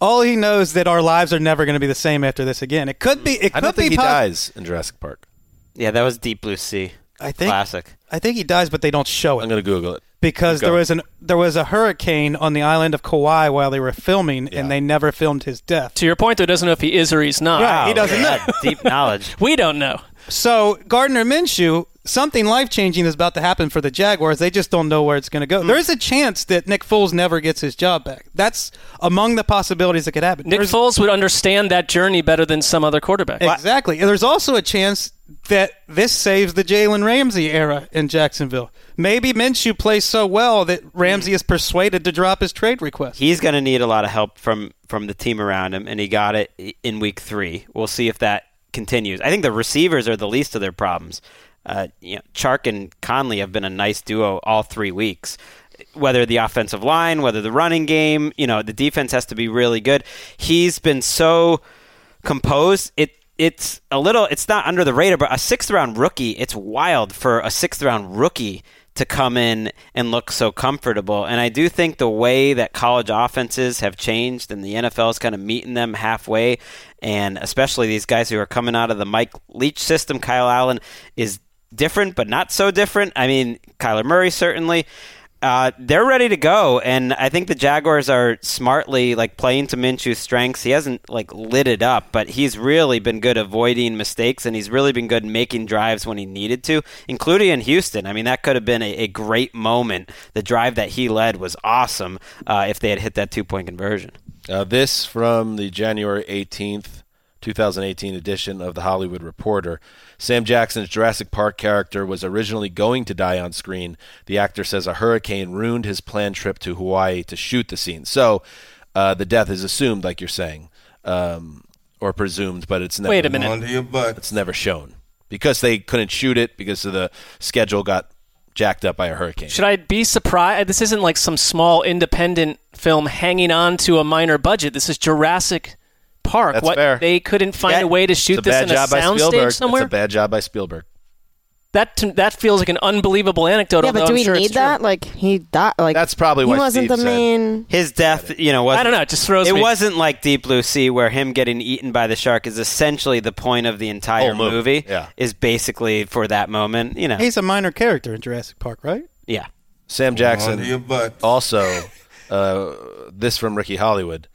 all he knows that our lives are never going to be the same after this again. It could be. It could I don't think be he pos- dies in Jurassic Park. Yeah, that was Deep Blue Sea. I think. Classic. I think he dies, but they don't show it. I'm going to Google it. Because there was an there was a hurricane on the island of Kauai while they were filming, Yeah. and they never filmed his death. To your point, though, he doesn't know if he is or he's not. Right, he doesn't know. Deep knowledge. We don't know. So Gardner Minshew, something life changing is about to happen for the Jaguars. They just don't know where it's going to go. Mm. There is a chance that Nick Foles never gets his job back. That's among the possibilities that could happen. Nick There's- Foles would understand that journey better than some other quarterback. Exactly. And there's also a chance that this saves the Jalen Ramsey era in Jacksonville. Maybe Minshew plays so well that Ramsey is persuaded to drop his trade request. He's going to need a lot of help from, from the team around him, and he got it in week three. We'll see if that continues. I think the receivers are the least of their problems. Uh, you know, Chark and Conley have been a nice duo all three weeks. Whether the offensive line, whether the running game, you know, the defense has to be really good. He's been so composed. It it's a little. It's not under the radar, but a sixth round rookie. It's wild for a sixth round rookie to come in and look so comfortable. And I do think the way that college offenses have changed and the N F L is kind of meeting them halfway, and especially these guys who are coming out of the Mike Leach system, Kyle Allen is different, but not so different. I mean, Kyler Murray certainly. Uh, they're ready to go, and I think the Jaguars are smartly like playing to Minshew's strengths. He hasn't like lit it up, but he's really been good avoiding mistakes, and he's really been good making drives when he needed to, including in Houston. I mean, that could have been a, a great moment. The drive that he led was awesome uh, if they had hit that two-point conversion. Uh, this from the January eighteenth, twenty eighteen edition of The Hollywood Reporter. Sam Jackson's Jurassic Park character was originally going to die on screen. The actor says a hurricane ruined his planned trip to Hawaii to shoot the scene. So uh, the death is assumed, like you're saying, um, or presumed, but it's never. Wait a minute. Onto your butt. It's never shown because they couldn't shoot it because of the schedule got jacked up by a hurricane. Should I be surprised? This isn't like some small independent film hanging on to a minor budget. This is Jurassic Park. That's what fair. They couldn't find Yeah, a way to shoot It's a this bad in a job by soundstage Spielberg. somewhere. It's a bad job by Spielberg. That to, that feels like an unbelievable anecdote. Yeah, but although do I'm we sure need it's that? true. Like he died. Like That's probably he what wasn't Steve the said. main. His death, you know, wasn't, I don't know. It just throws it me. wasn't like Deep Blue Sea where him getting eaten by the shark is essentially the point of the entire Whole movie, movie. yeah. Is basically for that moment, you know. He's a minor character in Jurassic Park, right? yeah. Sam Jackson Onto your butt. also, uh, this from Ricky Hollywood,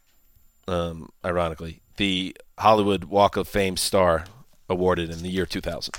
um, ironically, the Hollywood Walk of Fame star awarded in the year two thousand.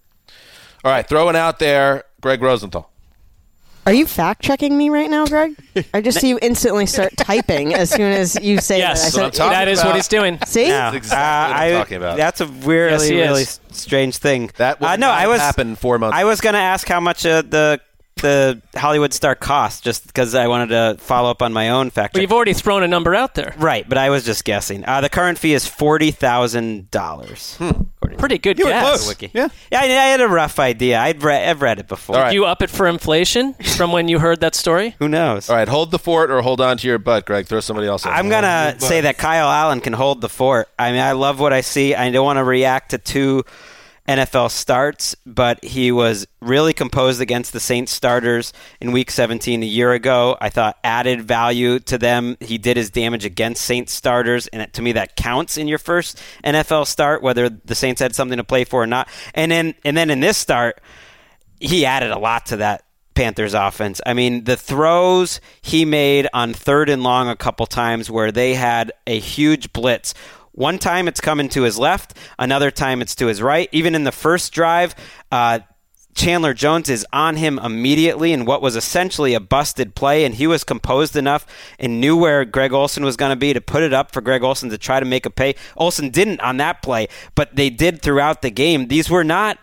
All right, throwing out there, Greg Rosenthal. Are you fact checking me right now, Greg? I just see you instantly start typing as soon as you say Yes, that. I That's what I'm said, talking that is about. what he's doing. see? Now, That's exactly what I'm I- talking about. That's a really, Yes, he really is. s- strange thing. That would uh, no, not I was happen four months I was going to ask how much uh, the the Hollywood star cost, just because I wanted to follow up on my own fact But check. you've already thrown a number out there. Right, but I was just guessing. Uh, the current fee is forty thousand dollars. Pretty good You were guess. close. Wiki. Yeah. Yeah, I, I had a rough idea. I'd re- I've read it before. All right. You up it for inflation from when you heard that story? Who knows? All right, hold the fort or hold on to your butt, Greg. Throw somebody else out. I'm going to say that Kyle Allen can hold the fort. I mean, I love what I see. I don't want to react to two N F L starts, but he was really composed against the Saints starters in Week seventeen a year ago. I thought added value to them. He did his damage against Saints starters, and to me that counts in your first N F L start, whether the Saints had something to play for or not. And then, and then in this start, he added a lot to that Panthers offense. I mean, the throws he made on third and long a couple times where they had a huge blitz. One time it's coming to his left, another time it's to his right. Even in the first drive, uh, Chandler Jones is on him immediately in what was essentially a busted play, and he was composed enough and knew where Greg Olsen was going to be to put it up for Greg Olsen to try to make a pay. Olsen didn't on that play, but they did throughout the game. These were not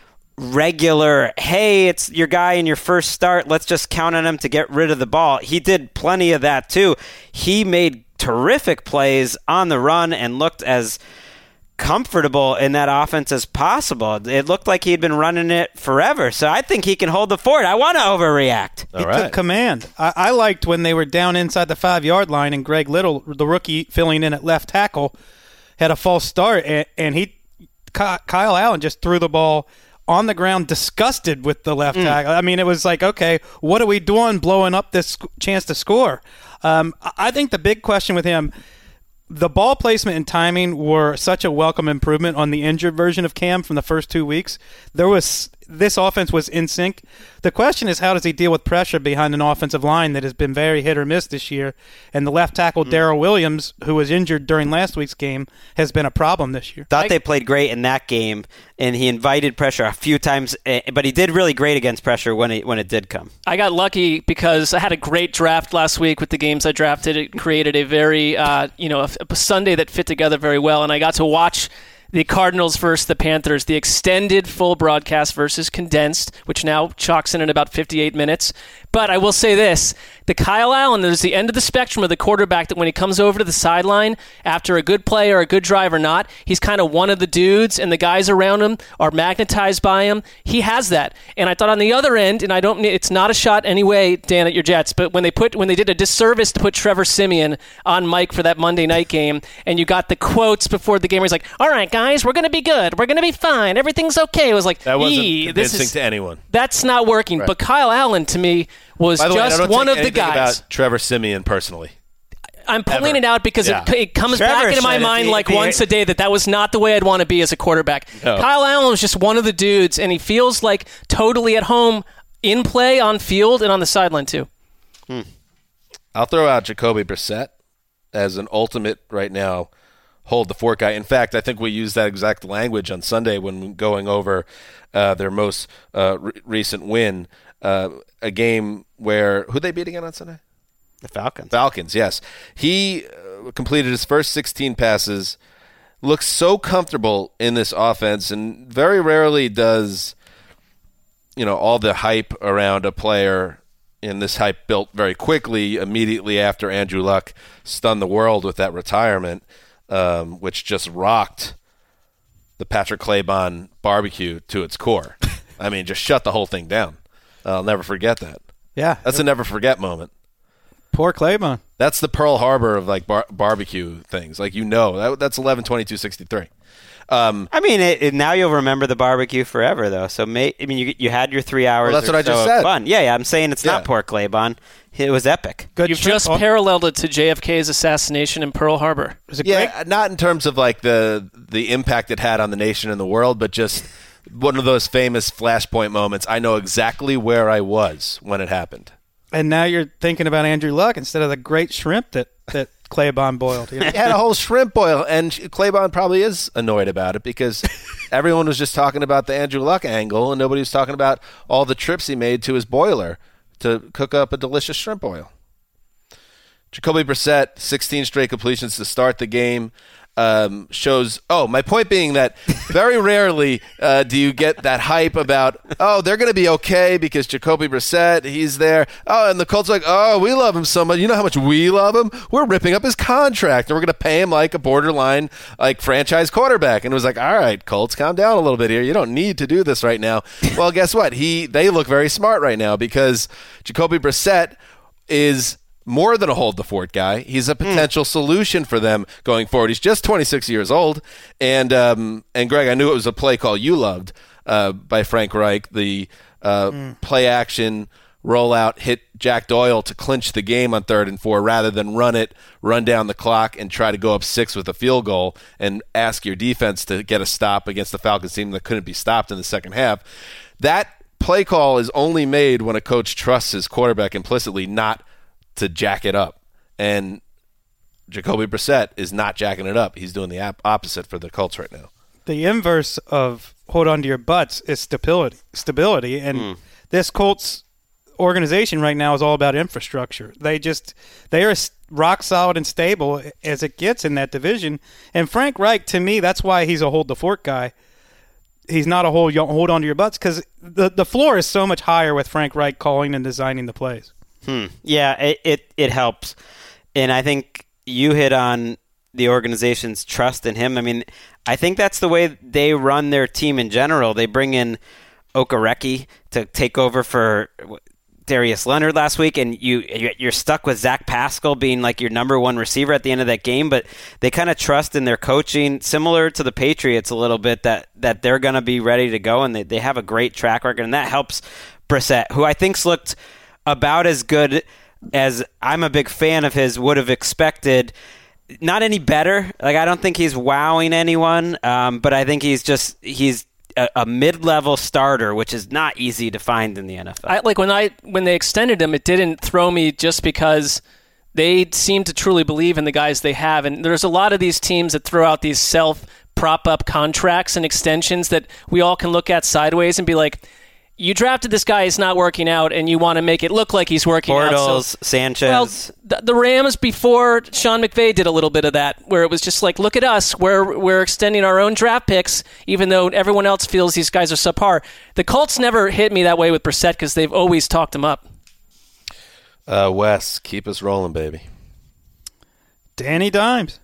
regular, hey, it's your guy in your first start, let's just count on him to get rid of the ball. He did plenty of that too. He made terrific plays on the run and looked as comfortable in that offense as possible. It looked like he'd been running it forever, so I think he can hold the fort. I want to overreact. All he right. took command. I, I liked when they were down inside the five-yard line and Greg Little, the rookie filling in at left tackle, had a false start, and, and he Kyle Allen just threw the ball on the ground, disgusted with the left mm. tackle. I mean, it was like, okay, what are we doing blowing up this chance to score? Um, I think the big question with him, the ball placement and timing were such a welcome improvement on the injured version of Cam from the first two weeks. There was this offense was in sync. The question is, how does he deal with pressure behind an offensive line that has been very hit or miss this year? And the left tackle, mm. Darrell Williams, who was injured during last week's game, has been a problem this year. Thought I, they played great in that game, and he invited pressure a few times, but he did really great against pressure when it, when it did come. I got lucky because I had a great draft last week with the games I drafted. It created a very, uh, you know, a, a Sunday that fit together very well, and I got to watch the Cardinals versus the Panthers, the extended full broadcast versus condensed, which now chalks in at about fifty-eight minutes. But I will say this, the Kyle Allen, there's the end of the spectrum of the quarterback that when he comes over to the sideline after a good play or a good drive or not, he's kind of one of the dudes, and the guys around him are magnetized by him. He has that. And I thought on the other end, and I don't, it's not a shot anyway, Dan, at your Jets, but when they put when they did a disservice to put Trevor Siemian on Mike for that Monday night game, and you got the quotes before the game where he's like, all right, guys, we're going to be good. We're going to be fine. Everything's okay. It was like, that wasn't this convincing is, to anyone. That's not working. Right. But Kyle Allen, to me, was By the just way, I don't one think of the guys. About Trevor Siemian personally. I'm pulling Ever. it out because yeah. it, it comes Trevor back into my said mind it, like the, once a day that that was not the way I'd want to be as a quarterback. No. Kyle Allen was just one of the dudes, and he feels like totally at home in play, on field, and on the sideline too. Hmm. I'll throw out Jacoby Brissett as an ultimate right now hold the fort guy. In fact, I think we used that exact language on Sunday when going over uh, their most uh, re- recent win, uh, a game where who they beat again on Sunday? The Falcons. Falcons, yes. He uh, completed his first sixteen passes, looks so comfortable in this offense, and very rarely does, you know, all the hype around a player, and this hype built very quickly immediately after Andrew Luck stunned the world with that retirement, um, which just rocked the Patrick Claybon barbecue to its core. I mean, just shut the whole thing down. I'll never forget that. Yeah. That's a never forget moment. Poor Claybon. That's the Pearl Harbor of like bar- barbecue things. Like, you know, that, that's eleven twenty-two sixty-three. Um, I mean, it, it, now you'll remember the barbecue forever, though. So, may, I mean, you you had your three hours. Well, that's or what I so just of said. Fun, yeah, yeah. I'm saying it's Yeah. not poor Claybon. It was epic. Good You've trip. just Oh, paralleled it to J F K's assassination in Pearl Harbor. was it yeah, great? not in terms of like the the impact it had on the nation and the world, but just one of those famous flashpoint moments. I know exactly where I was when it happened. And now you're thinking about Andrew Luck instead of the great shrimp that, that Claybon boiled. You know? He had a whole shrimp boil, and Claybon probably is annoyed about it because everyone was just talking about the Andrew Luck angle, and nobody was talking about all the trips he made to his boiler to cook up a delicious shrimp boil. Jacoby Brissett, sixteen straight completions to start the game. Um, shows, oh, my point being that very rarely uh, do you get that hype about, oh, they're going to be okay because Jacoby Brissett, he's there. Oh, and the Colts are like, oh, we love him so much. You know how much we love him? We're ripping up his contract, and we're going to pay him like a borderline like franchise quarterback. And it was like, all right, Colts, calm down a little bit here. You don't need to do this right now. Well, guess what? He They look very smart right now because Jacoby Brissett is more than a hold the fort guy. He's a potential mm. solution for them going forward. He's just twenty-six years old. And, um, and Greg, I knew it was a play call you loved uh, by Frank Reich, the uh, mm. play action rollout, hit Jack Doyle to clinch the game on third and four rather than run it, run down the clock, and try to go up six with a field goal and ask your defense to get a stop against the Falcons team that couldn't be stopped in the second half. That play call is only made when a coach trusts his quarterback implicitly, not to jack it up. And Jacoby Brissett is not jacking it up. He's doing the ap- opposite for the Colts right now. The inverse of hold on to your butts is stability. Stability, and mm. this Colts organization right now is all about infrastructure. They just they are rock solid and stable as it gets in that division. And Frank Reich, to me, that's why he's a hold the fort guy. He's not a hold hold on to your butts because the the floor is so much higher with Frank Reich calling and designing the plays. Hmm. Yeah, it, it it helps, and I think you hit on the organization's trust in him. I mean, I think that's the way they run their team in general. They bring in Okereke to take over for Darius Leonard last week, and you you're stuck with Zach Pascal being like your number one receiver at the end of that game. But they kind of trust in their coaching, similar to the Patriots a little bit, that that they're going to be ready to go, and they they have a great track record, and that helps Brissett, who I think's looked about as good as I'm a big fan of his would have expected. not any better. Like, I don't think he's wowing anyone, um, but I think he's just he's a, a mid-level starter, which is not easy to find in the N F L. I, like when I when they extended him, it didn't throw me just because they seem to truly believe in the guys they have. And there's a lot of these teams that throw out these self prop-up contracts and extensions that we all can look at sideways and be like, you drafted this guy, he's not working out, and you want to make it look like he's working Bortles, out. So, Sanchez. Well, the, the Rams before Sean McVay did a little bit of that, where it was just like, look at us, we're, we're extending our own draft picks, even though everyone else feels these guys are subpar. The Colts never hit me that way with Brissett because they've always talked him up. Uh, Wes, keep us rolling, baby. Danny Dimes.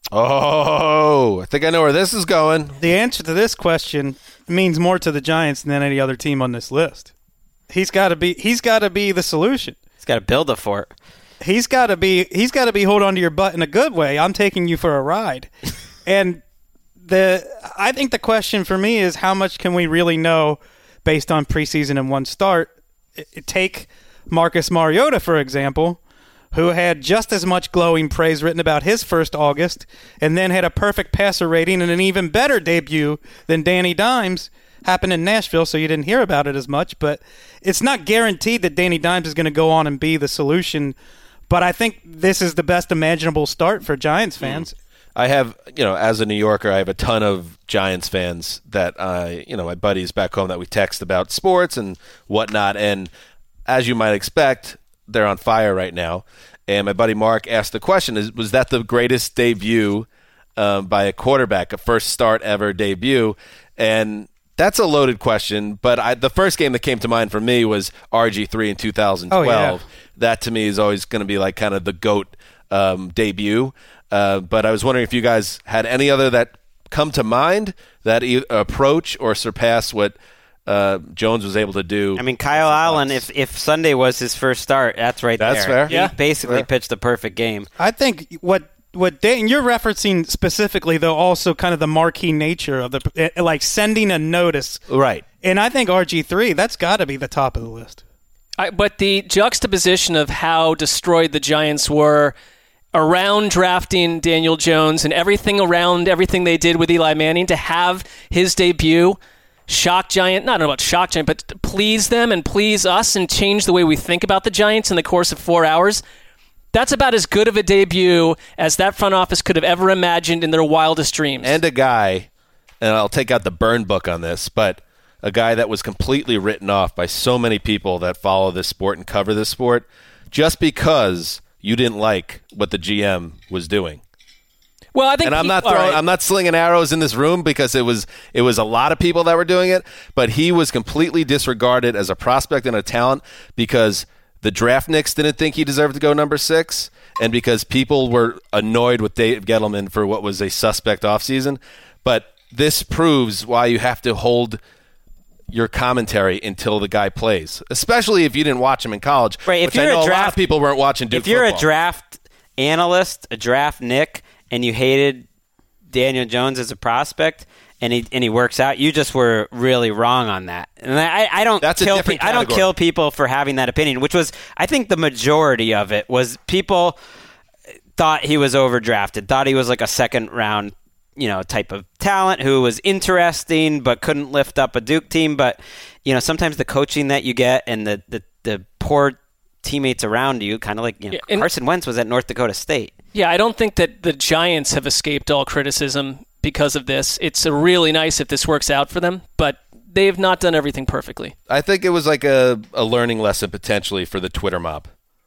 Oh, I think I know where this is going. The answer to this question means more to the Giants than any other team on this list. He's got to be. He's got to be the solution. He's got to build a fort. He's got to be. He's got to be hold on to your butt in a good way. I'm taking you for a ride, and the. I think the question for me is how much can we really know based on preseason and one start? It, it, take Marcus Mariota for example, who had just as much glowing praise written about his first August and then had a perfect passer rating and an even better debut than Danny Dimes. Happened in Nashville, so you didn't hear about it as much. But it's not guaranteed that Danny Dimes is going to go on and be the solution. But I think this is the best imaginable start for Giants fans. I have, you know, as a New Yorker, I have a ton of Giants fans that I, you know, my buddies back home that we text about sports and whatnot. And as you might expect, they're on fire right now. And my buddy Mark asked the question, is, was that the greatest debut um, by a quarterback, a first start ever debut? And that's a loaded question, but I, the first game that came to mind for me was R G three in two thousand twelve. Oh, yeah. That to me is always going to be like kind of the GOAT um, debut. Uh, but I was wondering if you guys had any other that come to mind that e- approach or surpass what uh, Jones was able to do. I mean, Kyle Allen, if, if Sunday was his first start, that's right that's there. That's fair. He yeah. basically fair. pitched a perfect game. I think what what Dan, you're referencing specifically, though, also kind of the marquee nature of the like sending a notice, right? And I think R G three, that's got to be the top of the list. I, but the juxtaposition of how destroyed the Giants were around drafting Daniel Jones and everything around everything they did with Eli Manning to have his debut shock Giant, not about shock Giant, but please them and please us and change the way we think about the Giants in the course of four hours. That's about as good of a debut as that front office could have ever imagined in their wildest dreams. And a guy, and I'll take out the burn book on this, but a guy that was completely written off by so many people that follow this sport and cover this sport just because you didn't like what the G M was doing. Well, I think, and I'm he, not throwing, right. I'm not slinging arrows in this room because it was it was a lot of people that were doing it, but he was completely disregarded as a prospect and a talent because the draft nicks didn't think he deserved to go number six, and because people were annoyed with Dave Gettleman for what was a suspect offseason. But this proves why you have to hold your commentary until the guy plays, especially if you didn't watch him in college. Right. If which you're I know a, draft, a lot of people weren't watching Duke If you're football. a draft analyst, a draft Nick, and you hated Daniel Jones as a prospect, and he and he works out, you just were really wrong on that. And I, I don't That's a kill different pe- I don't category. kill people for having that opinion, which was I think the majority of it was people thought he was overdrafted, thought he was like a second round, you know, type of talent who was interesting but couldn't lift up a Duke team. But you know, sometimes the coaching that you get and the the, the poor teammates around you, kind of like you know, Yeah, and- Carson Wentz was at North Dakota State. Yeah, I don't think that the Giants have escaped all criticism because of this. It's a really nice if this works out for them, but they've not done everything perfectly. I think it was like a, a learning lesson potentially for the Twitter mob.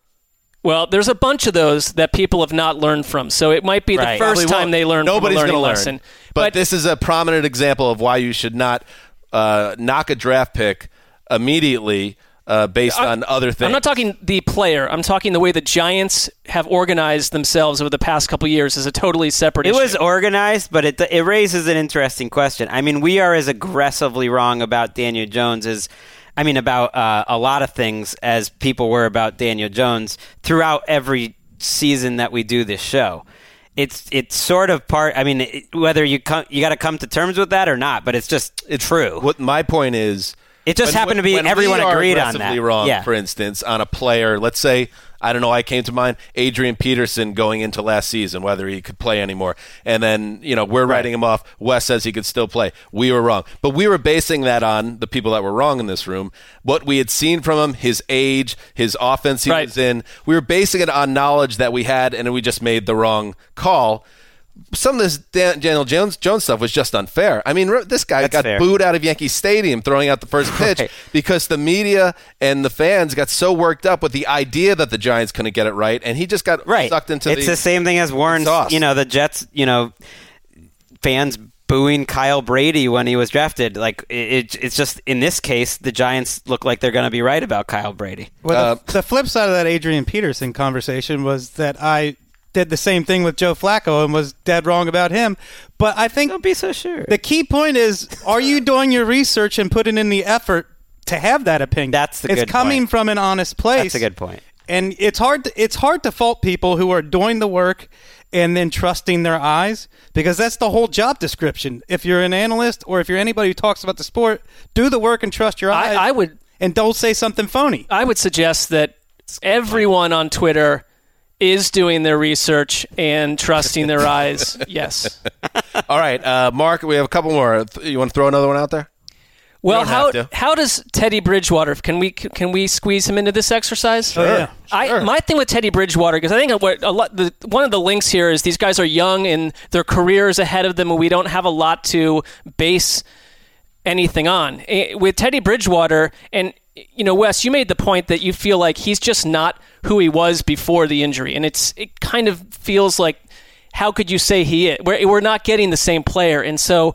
Well, there's a bunch of those that people have not learned from, so it might be Right. the first Probably time won't. they learn Nobody's from a learning gonna learn. lesson. But, But, this is a prominent example of why you should not uh, knock a draft pick immediately uh, based I- on other things. I'm not talking the player. I'm talking the way the Giants have organized themselves over the past couple years is a totally separate It issue. was organized, but it it raises an interesting question. I mean, we are as aggressively wrong about Daniel Jones as, I mean, about uh, a lot of things as people were about Daniel Jones throughout every season that we do this show. It's it's sort of part. I mean, it, whether you come, you got to come to terms with that or not, but it's just it's true. What my point is, It just when- happened to be when everyone we are agreed on aggressively that. wrong, Yeah. for instance, on a player, let's say I don't know why it came to mind. Adrian Peterson going into last season, whether he could play anymore. And then, you know, we're right. writing him off. Wes says he could still play. We were wrong. But we were basing that on the people that were wrong in this room. What we had seen from him, his age, his offense he right. was in. We were basing it on knowledge that we had, and we just made the wrong call. Some of this Daniel Jones, Jones stuff was just unfair. I mean, this guy That's got fair. booed out of Yankee Stadium throwing out the first pitch Right. because the media and the fans got so worked up with the idea that the Giants couldn't get it right, and he just got right. sucked into it's the the same thing as Warren's, sauce. you know, the Jets, you know, fans booing Kyle Brady when he was drafted. Like, it, it's just, in this case, the Giants look like they're going to be right about Kyle Brady. Well, Uh, the, the flip side of that Adrian Peterson conversation was that I did the same thing with Joe Flacco and was dead wrong about him. But I think Don't be so sure. the key point is, are you doing your research and putting in the effort to have that opinion? That's the It's good coming point. from an honest place. That's a good point. And it's hard to, it's hard to fault people who are doing the work and then trusting their eyes, because that's the whole job description. If you're an analyst or if you're anybody who talks about the sport, do the work and trust your eyes. I, I would and don't say something phony. I would suggest that everyone on Twitter is doing their research and trusting their eyes. Yes. All right, uh, Mark, we have a couple more. You want to throw another one out there? Well, don't how have to. how does Teddy Bridgewater? Can we can we squeeze him into this exercise? Oh, yeah. I Sure. my thing with Teddy Bridgewater, because I think what a lot the one of the links here is these guys are young and their careers ahead of them, and we don't have a lot to base anything on. Eh, With Teddy Bridgewater, and you know, Wes, you made the point that you feel like he's just not who he was before the injury, and it's it kind of feels like, how could you say he is? We're, we're not getting the same player, and so.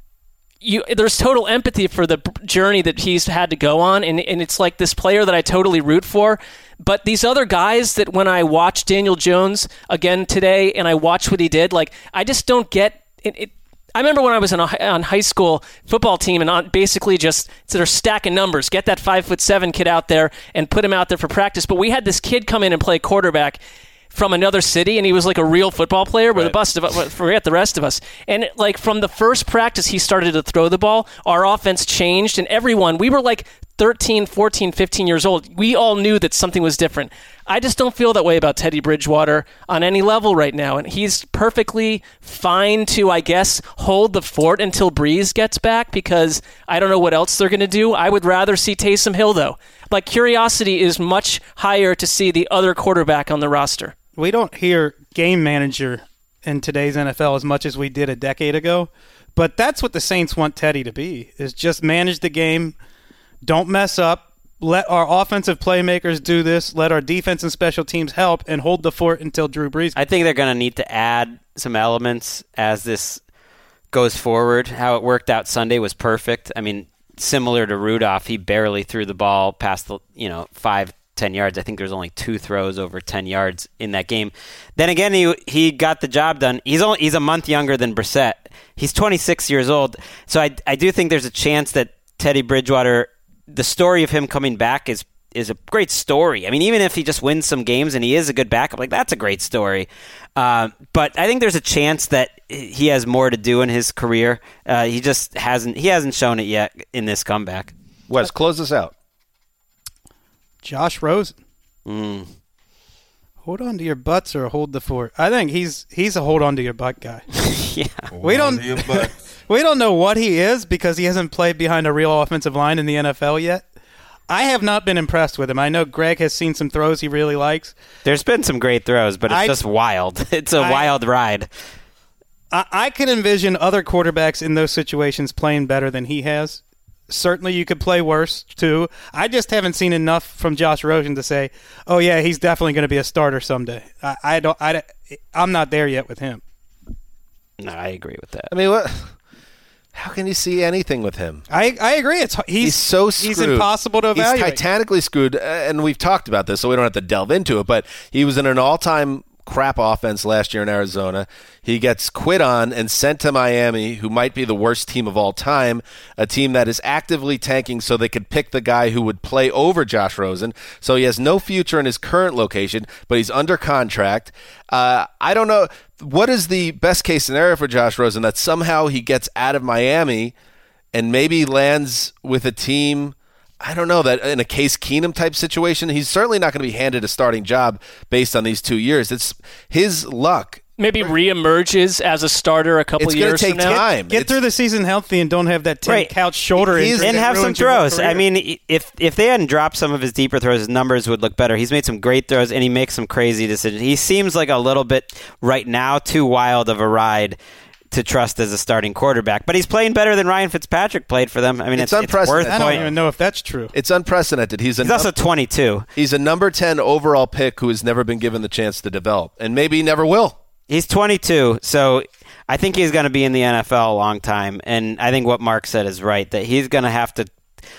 You, there's total empathy for the journey that he's had to go on, and, and it's like this player that I totally root for. But these other guys that when I watch Daniel Jones again today and I watch what he did, like I just don't get it. it I remember when I was on a on high school football team and on basically just so they're stacking numbers, get that five foot seven kid out there and put him out there for practice. But we had this kid come in and play quarterback from another city, and he was like a real football player, but Right. the bust of forget the rest of us. And like from the first practice he started to throw the ball, our offense changed, and everyone, we were like thirteen, fourteen, fifteen years old. We all knew that something was different. I just don't feel that way about Teddy Bridgewater on any level right now, and he's perfectly fine to, I guess, hold the fort until Breeze gets back, because I don't know what else they're going to do. I would rather see Taysom Hill, though. Like, curiosity is much higher to see the other quarterback on the roster. We don't hear game manager in today's N F L as much as we did a decade ago, but that's what the Saints want Teddy to be, is just manage the game, don't mess up, let our offensive playmakers do this, let our defense and special teams help, and hold the fort until Drew Brees. I think they're going to need to add some elements as this goes forward. How it worked out Sunday was perfect. I mean, similar to Rudolph, he barely threw the ball past the, you know, five, ten yards. I think there's only two throws over ten yards in that game. Then again, he he got the job done. He's only he's a month younger than Brissett. He's twenty-six years old. So I I do think there's a chance that Teddy Bridgewater, the story of him coming back is is a great story. I mean, even if he just wins some games and he is a good backup, like that's a great story. Uh, but I think there's a chance that he has more to do in his career. Uh, he just hasn't he hasn't shown it yet in this comeback. Wes, close this out. Josh Rosen. Mm. Hold on to your butts or hold the fort. I think he's he's a hold on to your butt guy. Yeah. We don't Hold on to your butts. we don't know what he is because he hasn't played behind a real offensive line in the N F L yet. I have not been impressed with him. I know Greg has seen some throws he really likes. There's been some great throws, but it's I- just wild. It's a I- wild ride. I, I can envision other quarterbacks in those situations playing better than he has. Certainly you could play worse, too. I just haven't seen enough from Josh Rosen to say, oh, yeah, he's definitely going to be a starter someday. I, I don't, I, I'm not there yet with him. No, I agree with that. I mean, what? How can you see anything with him? I, I agree. It's he's, He's so screwed. He's impossible to evaluate. He's titanically screwed, uh, and we've talked about this, so we don't have to delve into it, but he was in an all-time crap offense last year in Arizona. He gets quit on and sent to Miami, who might be the worst team of all time, a team that is actively tanking so they could pick the guy who would play over Josh Rosen. So he has no future in his current location, but he's under contract. Uh, I don't know. What is the best case scenario for Josh Rosen? That somehow he gets out of Miami and maybe lands with a team I don't know that in a Case Keenum type situation, he's certainly not going to be handed a starting job based on these two years. It's his luck. Maybe reemerges as a starter a couple it's years take from now. Time. Get it's, through the season healthy and don't have that Tim Right. Couch shoulder injury. And that have some ruins your throws. career. I mean, if if they hadn't dropped some of his deeper throws, his numbers would look better. He's made some great throws, and he makes some crazy decisions. He seems like a little bit, right now, too wild of a ride to trust as a starting quarterback. But he's playing better than Ryan Fitzpatrick played for them. I mean, It's it's, it's, unprecedented. worth I don't pointing. even know if that's true. It's unprecedented. He's a He's also twenty-two. He's a number ten overall pick who has never been given the chance to develop, and maybe never will. He's twenty-two, so I think he's going to be in the N F L a long time. And I think what Mark said is right, that he's going to have to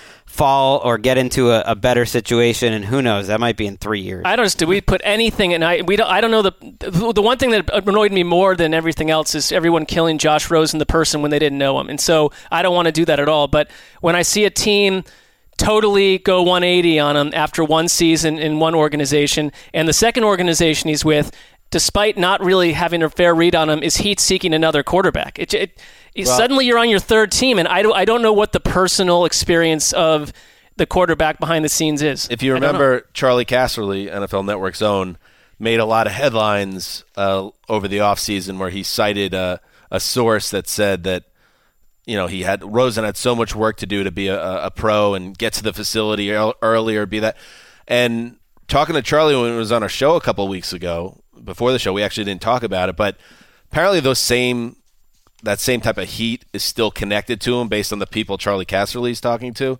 fall or get into a, a better situation, and who knows, that might be in three years. I don't know. Did we put anything? And I we don't. I don't know. The the one thing that annoyed me more than everything else is everyone killing Josh Rosen, the person, when they didn't know him. And so I don't want to do that at all. But when I see a team totally go one eighty on him after one season in one organization, and the second organization he's with, despite not really having a fair read on him, is heat seeking another quarterback. It, it, it Well, suddenly you're on your third team, and I don't, I don't know what the personal experience of the quarterback behind the scenes is. If you I don't know. remember, Charlie Casserly, N F L Network's own, made a lot of headlines uh, over the offseason where he cited a, a source that said that, you know, he had Rosen had so much work to do to be a, a pro and get to the facility earlier, be that. And talking to Charlie when he was on our show a couple of weeks ago, before the show, we actually didn't talk about it, but apparently those same that same type of heat is still connected to him based on the people Charlie Casserly's talking to.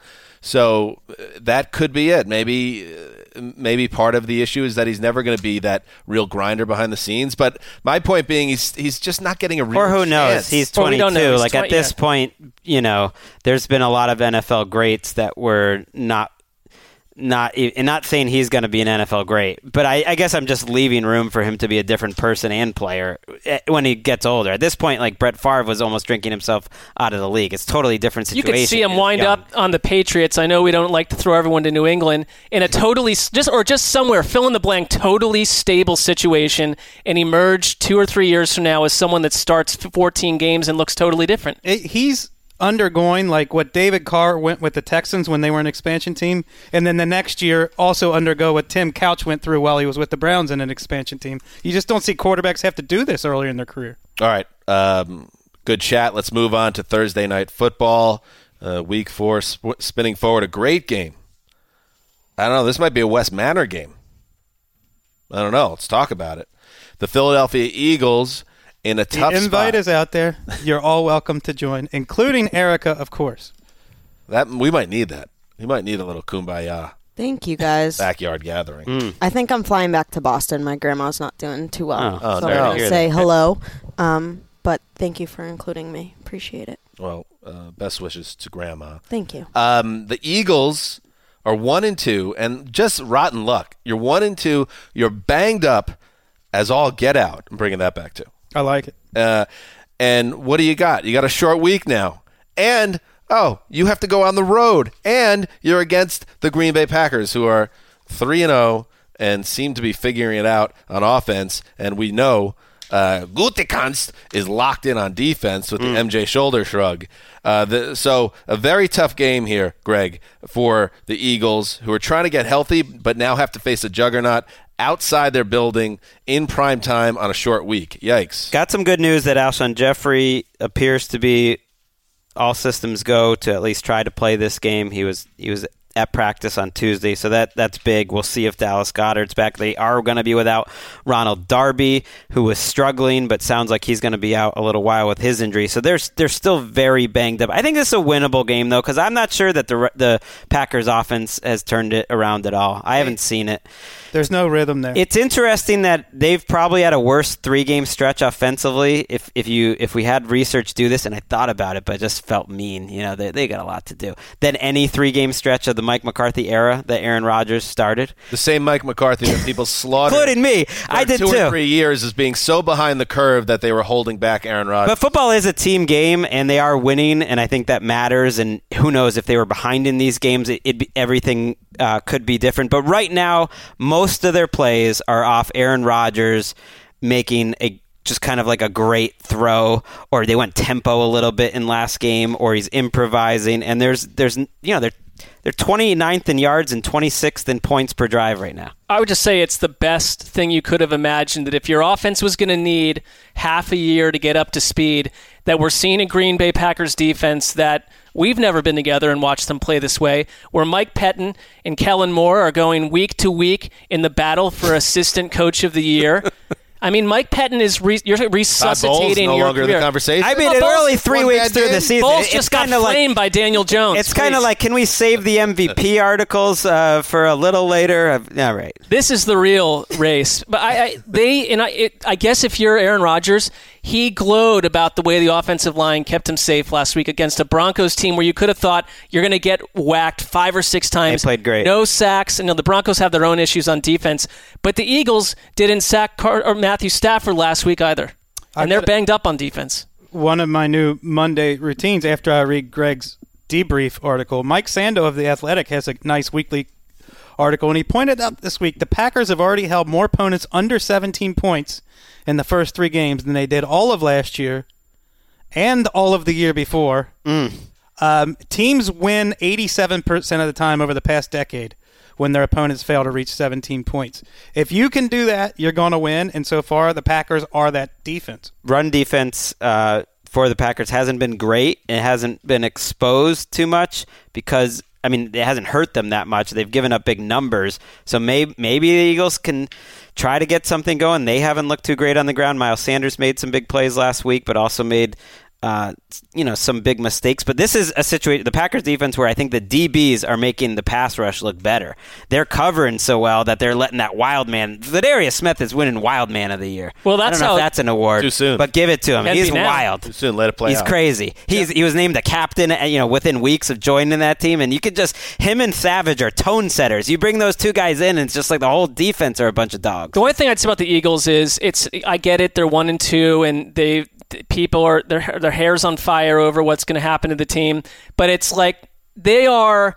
So uh, that could be it. Maybe uh, maybe part of the issue is that he's never going to be that real grinder behind the scenes. But my point being, he's he's just not getting a real Or who knows? chance. He's Well, we twenty-two. don't know. He's like twenty at this yeah. point, you know, there's been a lot of N F L greats that were not not and not saying he's going to be an N F L great, but I, I guess I'm just leaving room for him to be a different person and player when he gets older. At this point, like Brett Favre was almost drinking himself out of the league. It's a totally different You situation. could see him He's wind young. up on the Patriots. I know we don't like to throw everyone to New England in a totally just or just somewhere fill in the blank totally stable situation and emerge two or three years from now as someone that starts fourteen games and looks totally different. It, he's undergoing like what David Carr went with the Texans when they were an expansion team, and then the next year also undergo what Tim Couch went through while he was with the Browns in an expansion team. You just don't see quarterbacks have to do this earlier in their career. All right. Um, good chat. Let's move on to Thursday Night Football. Uh, week four, sp- spinning forward. A great game. I don't know. This might be a Wes Manor game. I don't know. Let's talk about it. The Philadelphia Eagles in a tough The invite spot. is out there. You're all welcome to join, including Erica, of course. That we might need that. We might need a little kumbaya Thank you, guys. backyard gathering. I think I'm flying back to Boston. My grandma's not doing too well. Oh. Oh, so no. I'm going Hear to say that. hello. Um, but thank you for including me. Appreciate it. Well, uh, best wishes to Grandma. Thank you. Um, the Eagles are one and two, and just rotten luck. You're one and two. You're banged up as all get out. I'm bringing that back too. I like it. Uh, and what do you got? You got a short week now, and oh, you have to go on the road, and you're against the Green Bay Packers, who are three and zero and seem to be figuring it out on offense. And we know uh, Gutekunst is locked in on defense with the M J shoulder shrug. Uh, the, so a very tough game here, Greg, for the Eagles, who are trying to get healthy, but now have to face a juggernaut outside their building in prime time on a short week. Yikes. Got some good news that Alshon Jeffrey appears to be all systems go to at least try to play this game. He was he was at practice on Tuesday, so that that's big. We'll see if Dallas Goedert's back. They are going to be without Ronald Darby, who was struggling, but sounds like he's going to be out a little while with his injury. So they're, they're still very banged up. I think this is a winnable game, though, because I'm not sure that the the Packers offense has turned it around at all. I haven't seen it. There's no rhythm there. It's interesting that they've probably had a worse three-game stretch offensively. If if you if we had research do this, and I thought about it, but it just felt mean. You know, they they got a lot to do. Than any three-game stretch of the Mike McCarthy era that Aaron Rodgers started. The same Mike McCarthy that people slaughtered. Including me. for I did two too. or three years as being so behind the curve that they were holding back Aaron Rodgers. But football is a team game, and they are winning, and I think that matters. And who knows, if they were behind in these games, it, it'd be, everything uh, could be different. But right now, most of their plays are off Aaron Rodgers making a just kind of like a great throw, or they went tempo a little bit in last game, or he's improvising. And there's there's you know they're they're twenty-ninth in yards and twenty-sixth in points per drive right now. I would just say it's the best thing you could have imagined, that if your offense was going to need half a year to get up to speed, that we're seeing a Green Bay Packers defense that we've never been together and watched them play this way, where Mike Pettin and Kellen Moore are going week to week in the battle for Assistant Coach of the Year. I mean, Mike Pettin is re- you're resuscitating no your longer career. the conversation. I mean, Well, it's Bowles- only three one weeks bad through game. the season. Bowles It's just got kinda like framed by Daniel Jones. It's kind of please. like, can we save the M V P articles uh, for a little later? Uh, all right. This is the real race. But I, I they and I, it, I guess if you're Aaron Rodgers, he glowed about the way the offensive line kept him safe last week against a Broncos team where you could have thought you're going to get whacked five or six times. They played great. No sacks. And you know, the Broncos have their own issues on defense, but the Eagles didn't sack Car- or Matthew Stafford last week either, and they're banged up on defense. One of my new Monday routines after I read Greg's debrief article, Mike Sando of The Athletic has a nice weekly article, and he pointed out this week the Packers have already held more opponents under seventeen points in the first three games than they did all of last year and all of the year before. Mm. Um, teams win eighty-seven percent of the time over the past decade when their opponents fail to reach seventeen points. If you can do that, you're going to win, and so far the Packers are that defense. Run defense uh, for the Packers hasn't been great. It hasn't been exposed too much because, I mean, it hasn't hurt them that much. They've given up big numbers. So maybe, maybe the Eagles can try to get something going. They haven't looked too great on the ground. Miles Sanders made some big plays last week, but also made uh, you know, some big mistakes. But this is a situation, the Packers defense, where I think the D Bs are making the pass rush look better. They're covering so well that they're letting that wild man, Zadarius Smith is winning wild man of the year. Well, that's I don't know how, if that's an award. Too soon. But give it to him. Can't He's be now. wild. Too soon. Let it play He's out. crazy. He's he was named the captain, you know, within weeks of joining that team, and you could just him and Savage are tone setters. You bring those two guys in, and it's just like the whole defense are a bunch of dogs. The only thing I'd say about the Eagles is it's I get it, they're one and two, and they people are their their hair's on fire over what's going to happen to the team, but it's like they are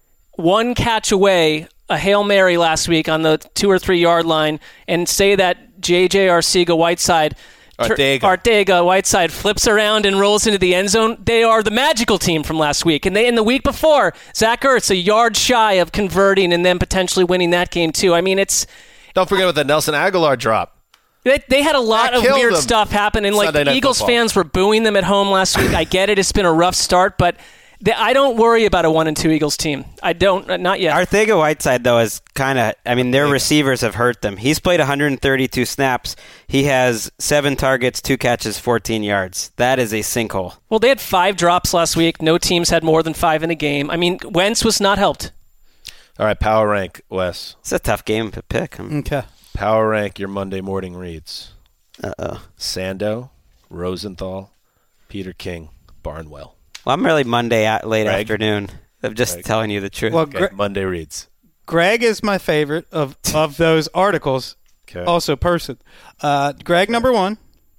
one catch away, a Hail Mary last week on the two or three yard line, and say that J J Arcega-Whiteside Arteaga. Arteaga Whiteside flips around and rolls into the end zone. They are the magical team from last week, and they in the week before, Zach Ertz a yard shy of converting and then potentially winning that game too. I mean, it's Don't forget about the Nelson Aguilar drop. They, they had a lot That of killed weird them. stuff happen, and like Sunday the Night Eagles Football. fans were booing them at home last week. I get it; it's been a rough start, but they, I don't worry about a one and two Eagles team. I don't, uh, not yet. Arcega Whiteside, though, is kind of, I mean, their receivers have hurt them. He's played one hundred thirty-two snaps. He has seven targets, two catches, fourteen yards. That is a sinkhole. Well, they had five drops last week. No teams had more than five in a game. I mean, Wentz was not helped. All right, power rank, Wes. It's a tough game to pick. Okay. Power rank your Monday morning reads. Uh-oh. Sando, Rosenthal, Peter King, Barnwell. Well, I'm really Monday at late Greg? afternoon. I'm just Greg? telling you the truth. Well, Okay, Gre- Monday reads. Greg is my favorite of, of those articles. Okay. Also, person. Uh, Greg number one.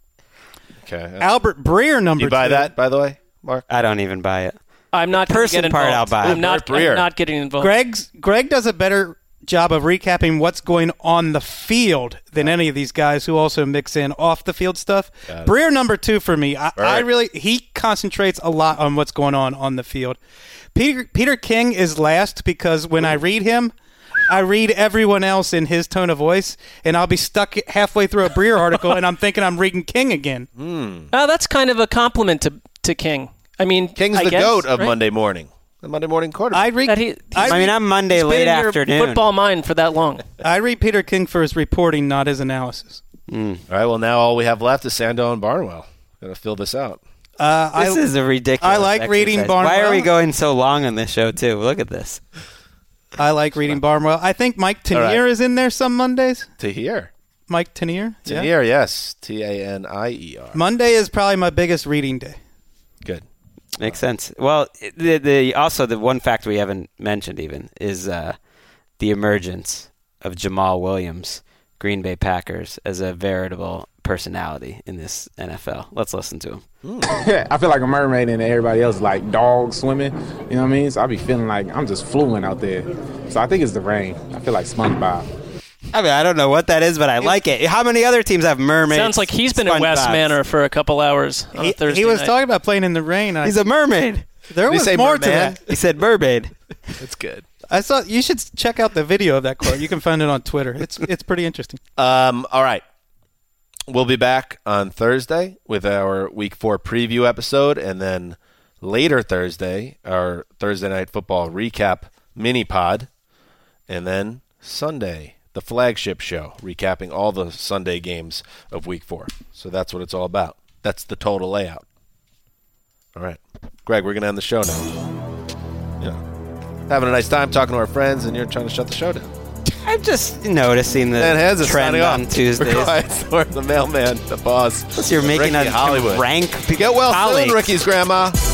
Okay. Albert Breer number you buy two. that, by the way, Mark? I don't even buy it. I'm not gonna Person get part involved. I'll buy. I'm not, Bert Breer. I'm not getting involved. Greg's Greg does a better job of recapping what's going on the field than any of these guys who also mix in off the field stuff. Got it. Breer number two for me. I, I Right. really he concentrates a lot on what's going on on the field. Peter Peter King is last because when I read him, I read everyone else in his tone of voice, and I'll be stuck halfway through a Breer article, and I'm thinking I'm reading King again. Oh, that's kind of a compliment to to King. I mean, King's I the guess, goat of right? Monday morning. The Monday morning quarterback. I read. That he, I, I mean, I'm Monday he's late been in your afternoon. football mind for that long. I read Peter King for his reporting, not his analysis. All right, well, now all we have left is Sando and Barnwell. Got to fill this out. Uh, This I, is a ridiculous I like reading exercise. Why Barnwell. are we going so long on this show, too? Look at this. I like reading Barnwell. I think Mike All Tanier right. is in there some Mondays. To hear. Mike Tanier. To Yeah. hear, yes. T A N I E R. Monday is probably my biggest reading day. Good. Makes sense. Well, the, the also the one fact we haven't mentioned even is uh, the emergence of Jamal Williams, Green Bay Packers, as a veritable personality in this N F L. Let's listen to him. I feel like a mermaid and everybody else like dogs swimming. You know what I mean? So I be feeling like I'm just fluent out there. So I think it's the rain. I feel like SpongeBob. I mean, I don't know what that is, but I like it. How many other teams have mermaids? Sounds like he's been at West SpongeBob's? Manor for a couple hours on He, a Thursday he was night. talking about playing in the rain. I, He's a mermaid. There Did he was say more to merman? that. He said mermaid. That's good. I saw. You should check out the video of that quote. You can find it on Twitter. It's it's pretty interesting. Um, all right. We'll be back on Thursday with our Week Four preview episode, and then later Thursday, our Thursday Night Football recap mini pod, and then Sunday, the flagship show, recapping all the Sunday games of Week Four. So that's what it's all about. That's the total layout. All right, Greg, we're gonna end the show now. Yeah. Having a nice time talking to our friends, and you're trying to shut the show down. I'm just noticing the Dan Hansen trend signing on off. Tuesdays. For Quiet Storm, the mailman, the boss. You're making Ricky a Hollywood. rank Get well colleagues. soon, Ricky's grandma.